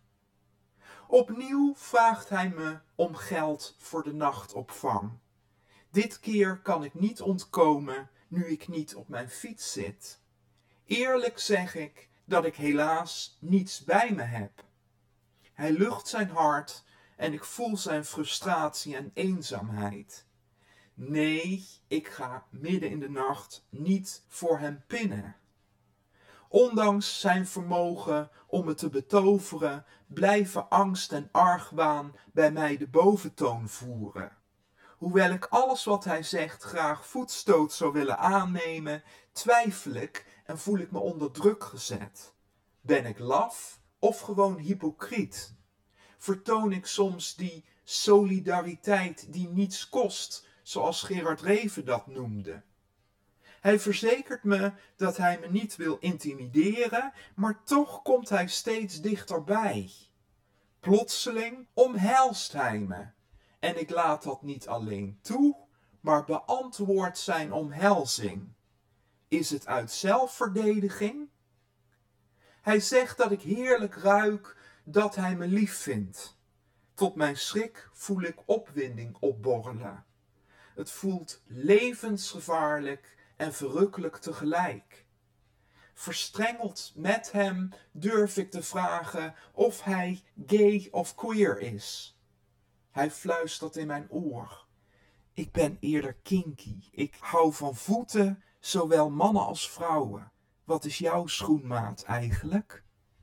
[SPEAKER 5] Opnieuw vraagt hij me om geld voor de nachtopvang. Dit keer kan ik niet ontkomen nu ik niet op mijn fiets zit. Eerlijk zeg ik dat ik helaas niets bij me heb. Hij lucht zijn hart en ik voel zijn frustratie en eenzaamheid. Nee, ik ga midden in de nacht niet voor hem pinnen. Ondanks zijn vermogen om me te betoveren, blijven angst en argwaan bij mij de boventoon voeren. Hoewel ik alles wat hij zegt graag voetstoot zou willen aannemen, twijfel ik en voel ik me onder druk gezet. Ben ik laf of gewoon hypocriet? Vertoon ik soms die solidariteit die niets kost, zoals Gerard Reven dat noemde? Hij verzekert me dat hij me niet wil intimideren, maar toch komt hij steeds dichterbij. Plotseling omhelst hij me. En ik laat dat niet alleen toe, maar beantwoord zijn omhelzing. Is het uit zelfverdediging? Hij zegt dat ik heerlijk ruik, dat hij me lief vindt. Tot mijn schrik voel ik opwinding opborrelen. Het voelt levensgevaarlijk en verrukkelijk tegelijk. Verstrengeld met hem durf ik te vragen of hij gay of queer is. Hij fluistert in mijn oor. Ik ben eerder kinky. Ik hou van voeten, zowel mannen als vrouwen. Wat is jouw schoenmaat eigenlijk?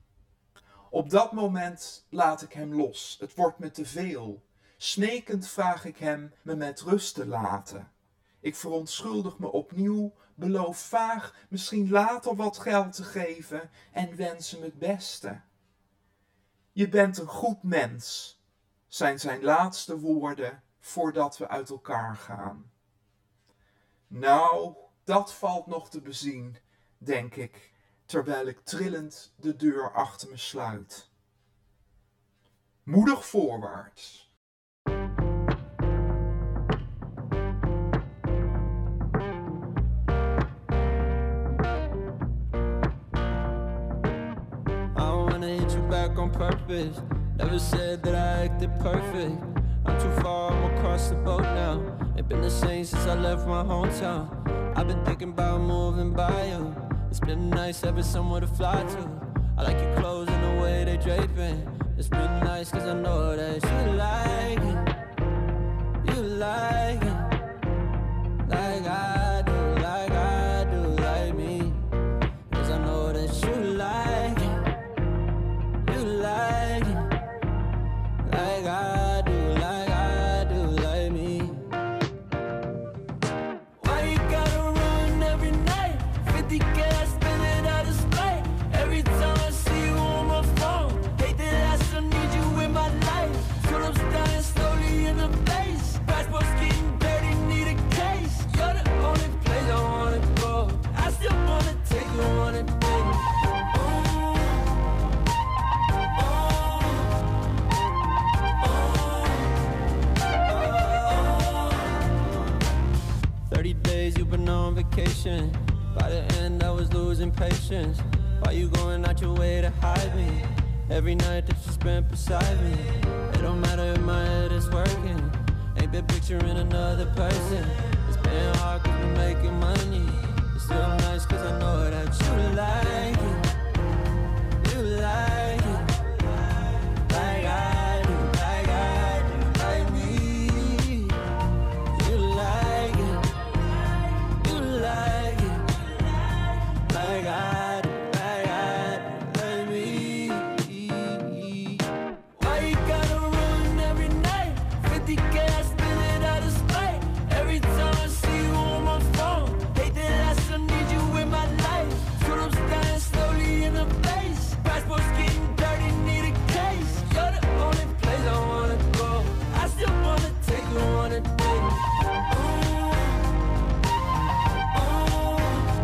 [SPEAKER 5] Op dat moment laat ik hem los. Het wordt me te veel. Smekend vraag ik hem me met rust te laten. Ik verontschuldig me opnieuw, beloof vaag misschien later wat geld te geven en wens hem het beste. Je bent een goed mens, zijn zijn laatste woorden voordat we uit elkaar gaan. Nou, dat valt nog te bezien, denk ik, terwijl ik trillend de deur achter me sluit. Moedig voorwaarts.
[SPEAKER 7] On purpose, never said that I acted perfect. I'm too far, I'm across the boat now. It's been the same since I left my hometown. I've been thinking about moving by you. It's been nice having somewhere to fly to. I like your clothes and the way they draping. It's been nice cause I know that you like it. You like it. Like I do, like I do, like me. Cause I know that you like it. Like it, like I do, like I do, like me. Why you gotta ruin every night? fifty K, I spend it out of spite. Every time I see you on my phone, hate that I still need you in my life. Tulips dying slowly in the face. Passport's getting dirty, need a case. You're the only place I wanna go. I still wanna take you on a date. thirty days you've been on vacation. By the end I was losing patience. Why you going out your way to hide me? Every night that you spent beside me. It don't matter if my head is working. Ain't been picturing another person. getting hard cause we're making money. It's still nice cause I know that you like it. You like it. Like I do, like I do, like me. You like it. You like it. Like I do, like I do, like me. Why you gotta run every night? fifty K, I spend it out of spite. Every time I see you on my phone, hate that I still need you in my life. Shoot, I'm standing slowly in the place. Passport's getting dirty, need a case. You're the only place I wanna go. I still wanna take you on a date. Ooh, ooh,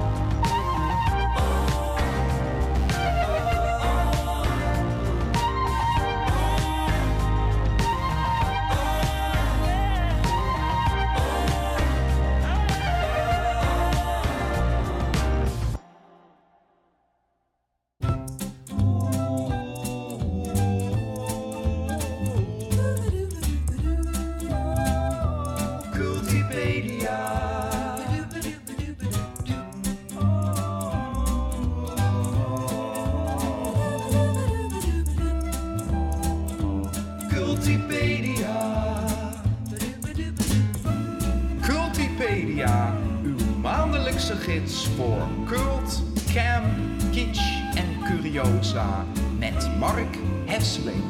[SPEAKER 9] Cultipedia, uw maandelijkse gids voor cult, cam, kitsch en curiosa met Mark Hesseling.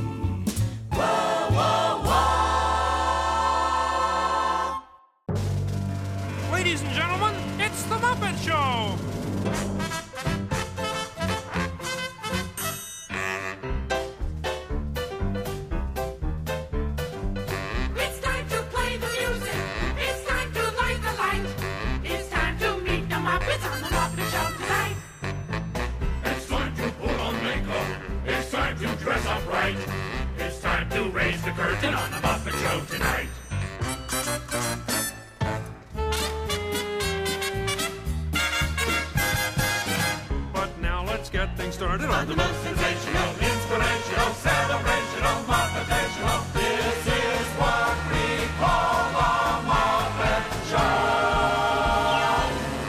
[SPEAKER 8] Ladies and gentlemen, it's the Muppet Show!
[SPEAKER 1] It's time to play the music. It's time to light the light. It's time to meet the Muppets on the Muppet Show tonight.
[SPEAKER 10] It's time to put on makeup. It's time to dress up right. It's time to raise the curtain on the Muppet Show tonight.
[SPEAKER 8] But now let's get things started on the
[SPEAKER 10] Most sensational, inspirational, celebrational, motivational. This is what we call a Muppet Show.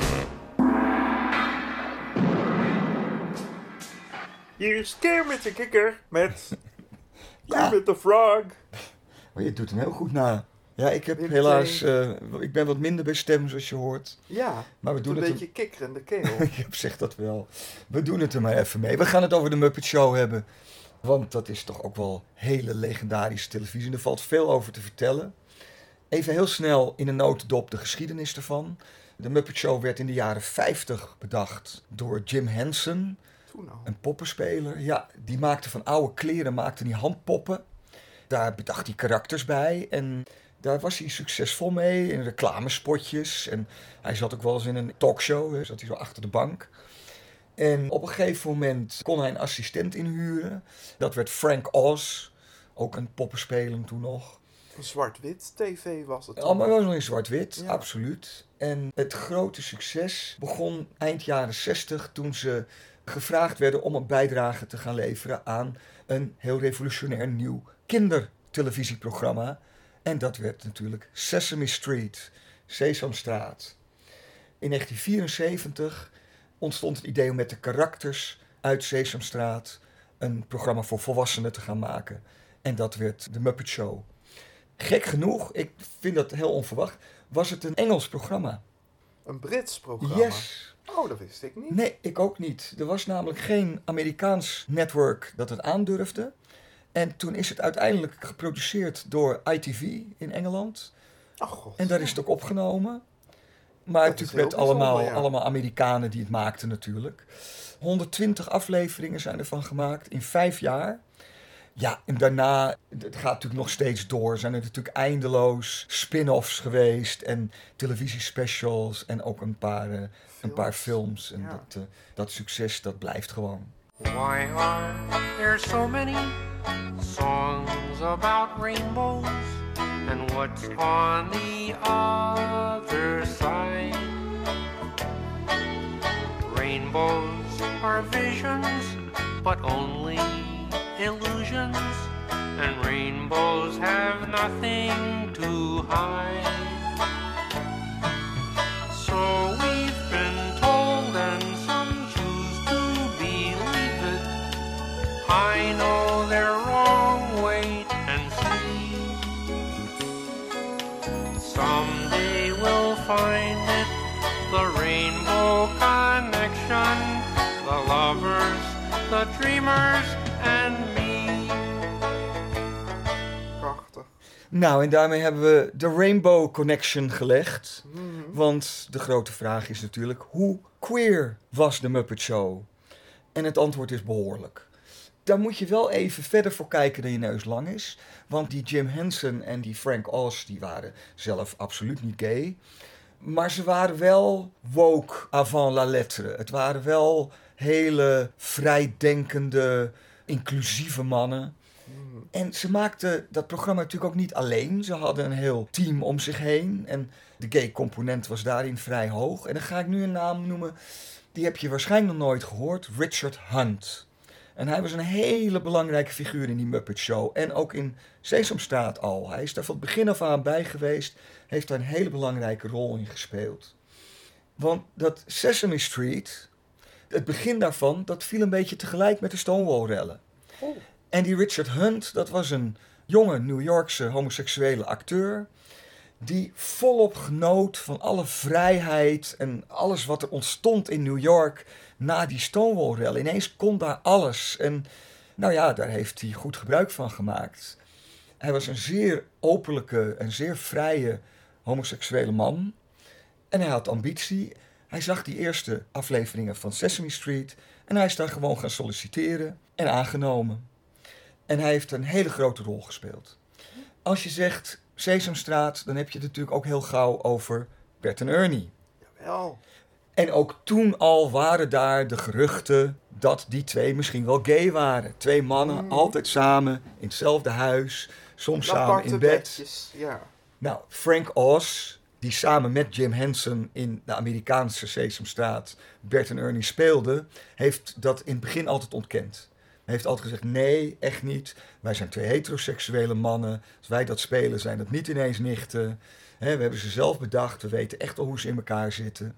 [SPEAKER 11] Hier is Kermit de Kikker met
[SPEAKER 12] Ja.
[SPEAKER 11] Kermit the Frog.
[SPEAKER 12] Maar je doet hem heel goed na. Ja, ik heb
[SPEAKER 11] Dit,
[SPEAKER 12] helaas... eh, ik ben wat minder bij stem, zoals je hoort.
[SPEAKER 11] Ja,
[SPEAKER 12] Maar we
[SPEAKER 11] een
[SPEAKER 12] doen het...
[SPEAKER 11] beetje kikker in de keel.
[SPEAKER 12] Ik zeg dat wel. We doen het er maar even mee. We gaan het over de Muppet Show hebben. Want dat is toch ook wel hele legendarische televisie. Er valt veel over te vertellen. Even heel snel in een notendop de geschiedenis ervan. De Muppet Show werd in de jaren vijftig bedacht door Jim Henson.
[SPEAKER 11] Toen al.
[SPEAKER 12] Een poppenspeler. Ja, die maakte van oude kleren maakte die handpoppen. Daar bedacht hij karakters bij. En daar was hij succesvol mee in reclamespotjes. En hij zat ook wel eens in een talkshow. Hè, zat hij zo achter de bank. En op een gegeven moment kon hij een assistent inhuren. Dat werd Frank Oz. Ook een poppenspeler toen nog.
[SPEAKER 11] Zwart-wit tv was het.
[SPEAKER 12] Allemaal wel nog in zwart-wit,
[SPEAKER 11] Ja.
[SPEAKER 12] absoluut. En het grote succes begon eind jaren zestig toen ze gevraagd werden om een bijdrage te gaan leveren aan een heel revolutionair nieuw kindertelevisieprogramma. En dat werd natuurlijk Sesame Street, Sesamstraat. In negentien vierenzeventig ontstond het idee om met de karakters uit Sesamstraat een programma voor volwassenen te gaan maken. En dat werd de Muppet Show. Gek genoeg, ik vind dat heel onverwacht, was het een Engels programma.
[SPEAKER 11] Een Brits programma?
[SPEAKER 12] Yes.
[SPEAKER 11] Oh, dat wist ik niet.
[SPEAKER 12] Nee, ik ook niet. Er was namelijk geen Amerikaans network dat het aandurfde. En toen is het uiteindelijk geproduceerd door I T V in Engeland.
[SPEAKER 11] Oh, god.
[SPEAKER 12] En daar is het ook opgenomen. Maar
[SPEAKER 11] Dat is
[SPEAKER 12] natuurlijk met
[SPEAKER 11] heel
[SPEAKER 12] allemaal,
[SPEAKER 11] bijzonder, ja.
[SPEAKER 12] allemaal Amerikanen die het maakten natuurlijk. honderdtwintig afleveringen zijn ervan gemaakt in vijf jaar. Ja, en daarna, het gaat natuurlijk nog steeds door, zijn er natuurlijk eindeloos spin-offs geweest en televisiespecials en ook een paar, uh, een paar films. En
[SPEAKER 11] Ja.
[SPEAKER 12] dat, uh, dat succes, dat blijft gewoon.
[SPEAKER 2] Why are there so many songs about rainbows? And what's on the other side? Rainbows are visions, but only illusions. And rainbows have nothing to hide. the dreamers and me.
[SPEAKER 5] Prachtig.
[SPEAKER 12] Nou, en daarmee hebben we de Rainbow Connection gelegd. Mm-hmm. Want de grote vraag is natuurlijk, hoe queer was de Muppet Show? En het antwoord is behoorlijk. Daar moet je wel even verder voor kijken dan je neus lang is. Want die Jim Henson en die Frank Oz, die waren zelf absoluut niet gay. Maar ze waren wel woke avant la lettre. Het waren wel hele vrijdenkende, inclusieve mannen. Mm. En ze maakten dat programma natuurlijk ook niet alleen. Ze hadden een heel team om zich heen. En de gay component was daarin vrij hoog. En dan ga ik nu een naam noemen, die heb je waarschijnlijk nog nooit gehoord. Richard Hunt. En hij was een hele belangrijke figuur in die Muppet Show. En ook in Sesamstraat al. Hij is daar van het begin af aan bij geweest. Heeft daar een hele belangrijke rol in gespeeld. Want dat Sesame Street, het begin daarvan, dat viel een beetje tegelijk met de Stonewall-rellen. Oh. En die Richard Hunt, dat was een jonge New Yorkse homoseksuele acteur, die volop genoot van alle vrijheid en alles wat er ontstond in New York na die Stonewall-rellen. Ineens kon daar alles. En nou ja, daar heeft hij goed gebruik van gemaakt. Hij was een zeer openlijke en zeer vrije homoseksuele man. En hij had ambitie. Hij zag die eerste afleveringen van Sesame Street en hij is daar gewoon gaan solliciteren en aangenomen. En hij heeft een hele grote rol gespeeld. Als je zegt Sesamstraat, dan heb je het natuurlijk ook heel gauw over Bert en Ernie.
[SPEAKER 5] Jawel.
[SPEAKER 12] En ook toen al waren daar de geruchten dat die twee misschien wel gay waren. Twee mannen, mm. altijd samen, in hetzelfde huis, soms
[SPEAKER 5] Aparte
[SPEAKER 12] samen in bed.
[SPEAKER 5] bedjes, ja.
[SPEAKER 12] Nou, Frank Oz, die samen met Jim Henson in de Amerikaanse Sesamstraat Bert en Ernie speelde, heeft dat in het begin altijd ontkend. Hij heeft altijd gezegd, nee, echt niet. Wij zijn twee heteroseksuele mannen. Als wij dat spelen, zijn dat niet ineens nichten. He, we hebben ze zelf bedacht. We weten echt al hoe ze in elkaar zitten.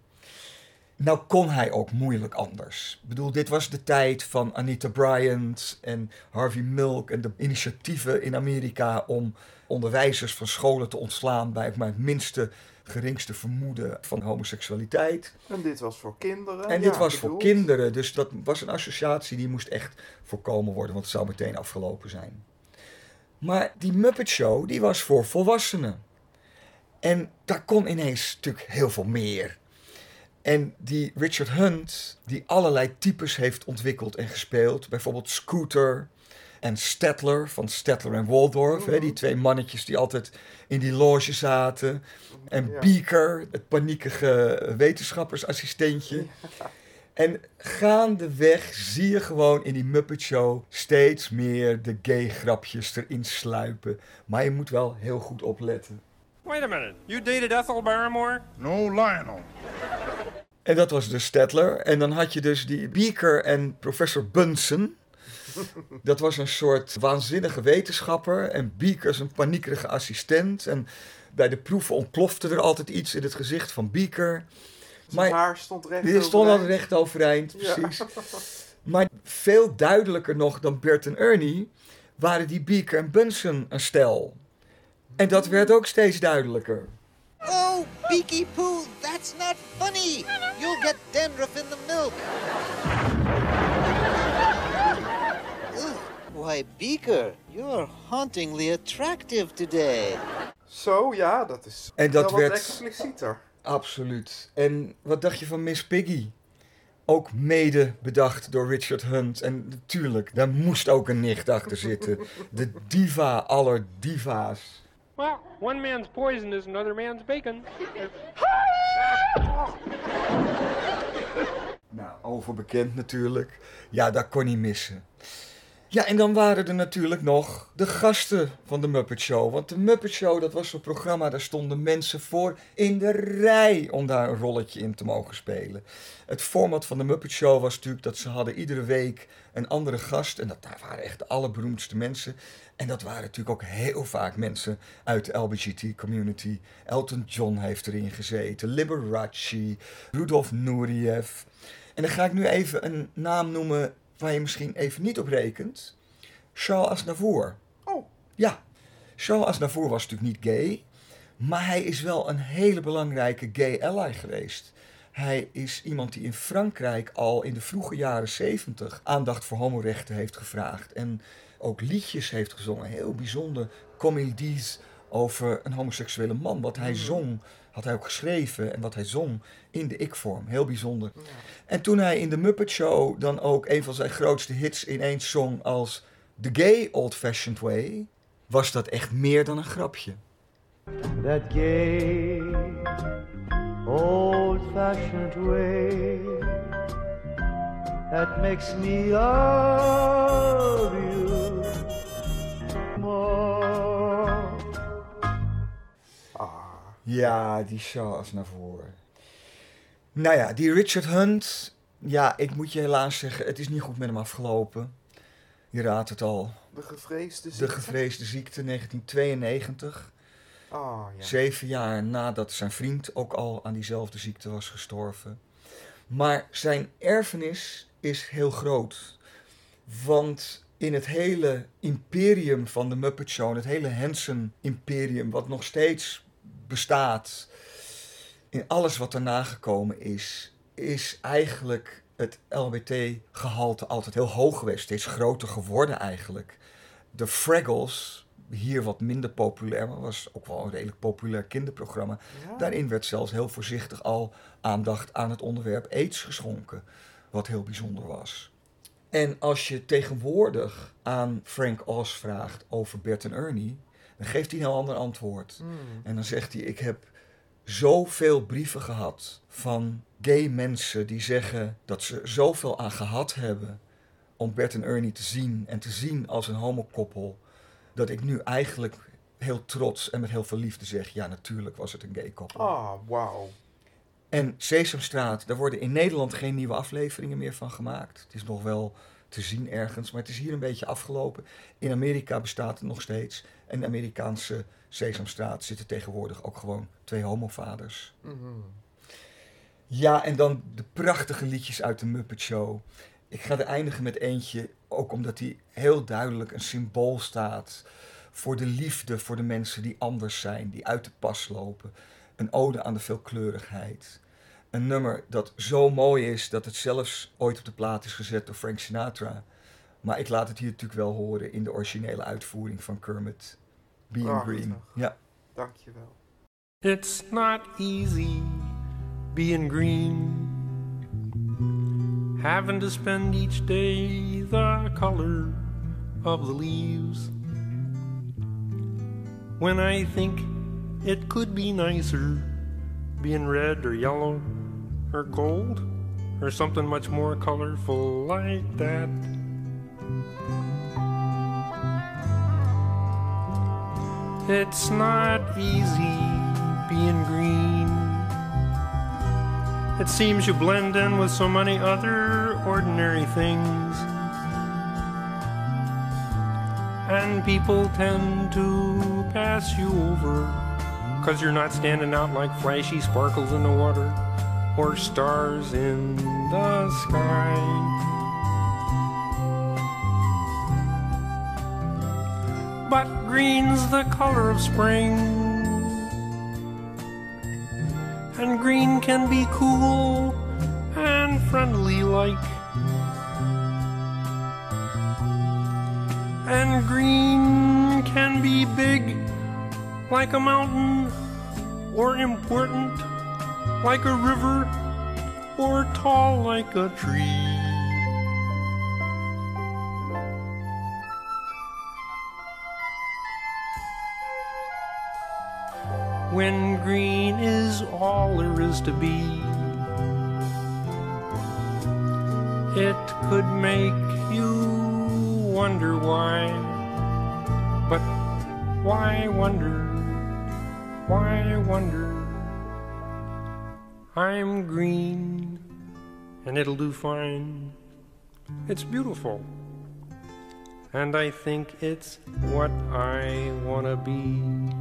[SPEAKER 12] Nou kon hij ook moeilijk anders. Ik bedoel, dit was de tijd van Anita Bryant en Harvey Milk en de initiatieven in Amerika om onderwijzers van scholen te ontslaan bij ook maar het minste, geringste vermoeden van homoseksualiteit.
[SPEAKER 5] En dit was voor kinderen.
[SPEAKER 12] En dit
[SPEAKER 5] ja,
[SPEAKER 12] was
[SPEAKER 5] bedoeld.
[SPEAKER 12] voor kinderen, dus dat was een associatie die moest echt voorkomen worden, want het zou meteen afgelopen zijn. Maar die Muppet Show, die was voor volwassenen. En daar kon ineens natuurlijk heel veel meer. En die Richard Hunt, die allerlei types heeft ontwikkeld en gespeeld. Bijvoorbeeld Scooter en Statler van Statler en Waldorf. Mm-hmm. Hè, die twee mannetjes die altijd in die loge zaten. En ja. Beaker, het paniekige wetenschappersassistentje. Ja. En gaandeweg zie je gewoon in die Muppet Show steeds meer de gay grapjes erin sluipen. Maar je moet wel heel goed opletten.
[SPEAKER 8] Wait a minute, you dated Ethel Barrymore?
[SPEAKER 13] No, Lionel.
[SPEAKER 12] En dat was dus Statler. En dan had je dus die Beaker en professor Bunsen. Dat was een soort waanzinnige wetenschapper. En Beaker is een paniekerige assistent. En bij de proeven ontplofte er altijd iets in het gezicht van Beaker.
[SPEAKER 5] Zijn haar stond recht
[SPEAKER 12] overeind. Die stond altijd recht overeind, precies. Ja. Maar veel duidelijker nog dan Bert en Ernie waren die Beaker en Bunsen een stel. En dat werd ook steeds duidelijker.
[SPEAKER 14] Oh, Beaky Pooh, that's not funny. You'll get dandruff in the milk. Ugh, why, Beaker, you're hauntingly attractive today.
[SPEAKER 5] Zo, ja, dat is
[SPEAKER 12] en dat
[SPEAKER 5] wel
[SPEAKER 12] werd
[SPEAKER 5] wat explicieter.
[SPEAKER 12] Absoluut. En wat dacht je van Miss Piggy? Ook mede bedacht door Richard Hunt. En natuurlijk, daar moest ook een nicht achter zitten. De diva aller diva's.
[SPEAKER 8] Well, one man's poison is another man's bacon.
[SPEAKER 12] Nou, overbekend natuurlijk. Ja, dat kon niet missen. Ja, en dan waren er natuurlijk nog de gasten van de Muppet Show. Want de Muppet Show, dat was zo'n programma, daar stonden mensen voor in de rij om daar een rolletje in te mogen spelen. Het format van de Muppet Show was natuurlijk dat ze hadden iedere week een andere gast. En dat daar waren echt de allerberoemdste mensen. En dat waren natuurlijk ook heel vaak mensen uit de L G B T community. Elton John heeft erin gezeten, Liberace, Rudolf Nureyev. En dan ga ik nu even een naam noemen waar je misschien even niet op rekent. Charles Aznavour.
[SPEAKER 5] Oh.
[SPEAKER 12] Ja, Charles Aznavour was natuurlijk niet gay, maar hij is wel een hele belangrijke gay ally geweest. Hij is iemand die in Frankrijk al in de vroege jaren zeventig aandacht voor homorechten heeft gevraagd. En ook liedjes heeft gezongen. Heel bijzonder. Comme ils disent over een homoseksuele man. Wat hij zong, had hij ook geschreven. En wat hij zong in de ik-vorm. Heel bijzonder. Ja. En toen hij in de Muppet Show dan ook een van zijn grootste hits ineens zong als The Gay Old-Fashioned Way, was dat echt meer dan een grapje.
[SPEAKER 7] That gay old-fashioned way that makes me love you more.
[SPEAKER 12] Ah. Ja, die Charles naar voren. Nou ja, die Richard Hunt, ja, ik moet je helaas zeggen, het is niet goed met hem afgelopen. Je raadt het al.
[SPEAKER 5] De gevreesde ziekte?
[SPEAKER 12] De gevreesde ziekte, negentien tweeënnegentig.
[SPEAKER 5] Oh, ja.
[SPEAKER 12] Zeven jaar nadat zijn vriend ook al aan diezelfde ziekte was gestorven. Maar zijn erfenis is heel groot. Want in het hele imperium van de Muppet Show, het hele Henson-imperium, wat nog steeds bestaat, in alles wat erna gekomen is, is eigenlijk het L G B T-gehalte altijd heel hoog geweest. Steeds groter geworden eigenlijk. De Fraggles, hier wat minder populair, maar was ook wel een redelijk populair kinderprogramma. Ja. Daarin werd zelfs heel voorzichtig al aandacht aan het onderwerp AIDS geschonken. Wat heel bijzonder was. En als je tegenwoordig aan Frank Oz vraagt over Bert en Ernie, dan geeft hij een heel ander antwoord. Mm. En dan zegt hij, ik heb zoveel brieven gehad van gay mensen die zeggen dat ze zoveel aan gehad hebben om Bert en Ernie te zien en te zien als een homokoppel, dat ik nu eigenlijk heel trots en met heel veel liefde zeg, ja, natuurlijk was het een gay koppel.
[SPEAKER 5] Oh, wauw.
[SPEAKER 12] En Sesamstraat, daar worden in Nederland geen nieuwe afleveringen meer van gemaakt. Het is nog wel te zien ergens, maar het is hier een beetje afgelopen. In Amerika bestaat het nog steeds. En in de Amerikaanse Sesamstraat zitten tegenwoordig ook gewoon twee homovaders. Mm-hmm. Ja, en dan de prachtige liedjes uit de Muppet Show. Ik ga er eindigen met eentje, ook omdat die heel duidelijk een symbool staat voor de liefde voor de mensen die anders zijn, die uit de pas lopen. Een ode aan de veelkleurigheid. Een nummer dat zo mooi is dat het zelfs ooit op de plaat is gezet door Frank Sinatra. Maar ik laat het hier natuurlijk wel horen in de originele uitvoering van Kermit. Being
[SPEAKER 5] Prachtig.
[SPEAKER 12] Green. Ja.
[SPEAKER 5] Dankjewel.
[SPEAKER 2] It's not easy being green. Having to spend each day the color of the leaves. When I think it could be nicer being red or yellow or gold or something much more colorful like that. It's not easy being green. It seems you blend in with so many other ordinary things. And people tend to pass you over, 'cause you're not standing out like flashy sparkles in the water or stars in the sky. But green's the color of spring, and green can be cool and friendly like. And green can be big like a mountain, or important like a river, or tall like a tree. When green is all there is to be, it could make you wonder why, but why wonder, why wonder? I'm green, and it'll do fine. It's beautiful, and I think it's what I wanna be.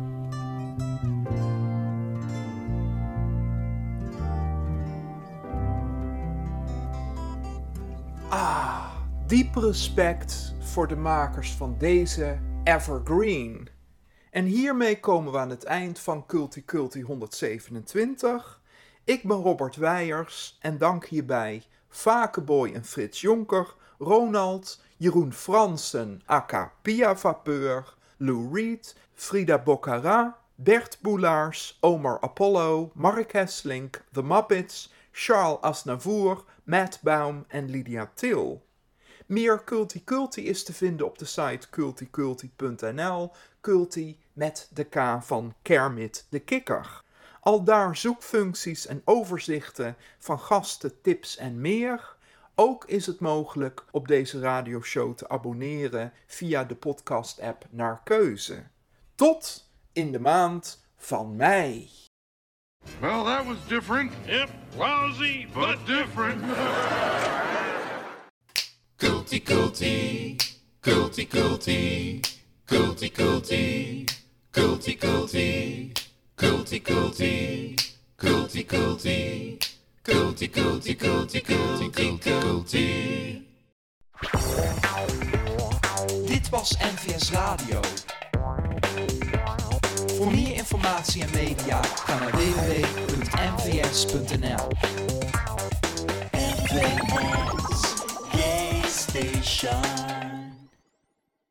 [SPEAKER 5] Ah, diep respect voor de makers van deze Evergreen. En hiermee komen we aan het eind van Culti Culti honderdzevenentwintig. Ik ben Robert Weijers en dank hierbij Vakeboy en Frits Jonker, Ronald, Jeroen Fransen, aka Pia Vapeur, Lou Reed, Frida Boccara, Bert Boelaars, Omar Apollo, Mark Hesselink, The Muppets, Charles Aznavour, Matt Baum en Lydia Til. Meer Culti Culti is te vinden op de site culticulti punt n l, Culti met de K van Kermit de Kikker. Al daar zoekfuncties en overzichten van gasten, tips en meer. Ook is het mogelijk op deze radioshow te abonneren via de podcast-app naar keuze. Tot in de maand van mei.
[SPEAKER 10] Well, that was different.
[SPEAKER 8] Yep, lousy, but,
[SPEAKER 10] But different.
[SPEAKER 1] Culti Culti, Culti Culti, Culti Culti, Culti Culti, Culti Culti, Culti Culti, Culti Culti, Culti Culti, Culti Culti.
[SPEAKER 9] Dit was N V S Radio. Voor meer informatie en media ga naar w w w punt n v s punt n l. N V S Gay Station.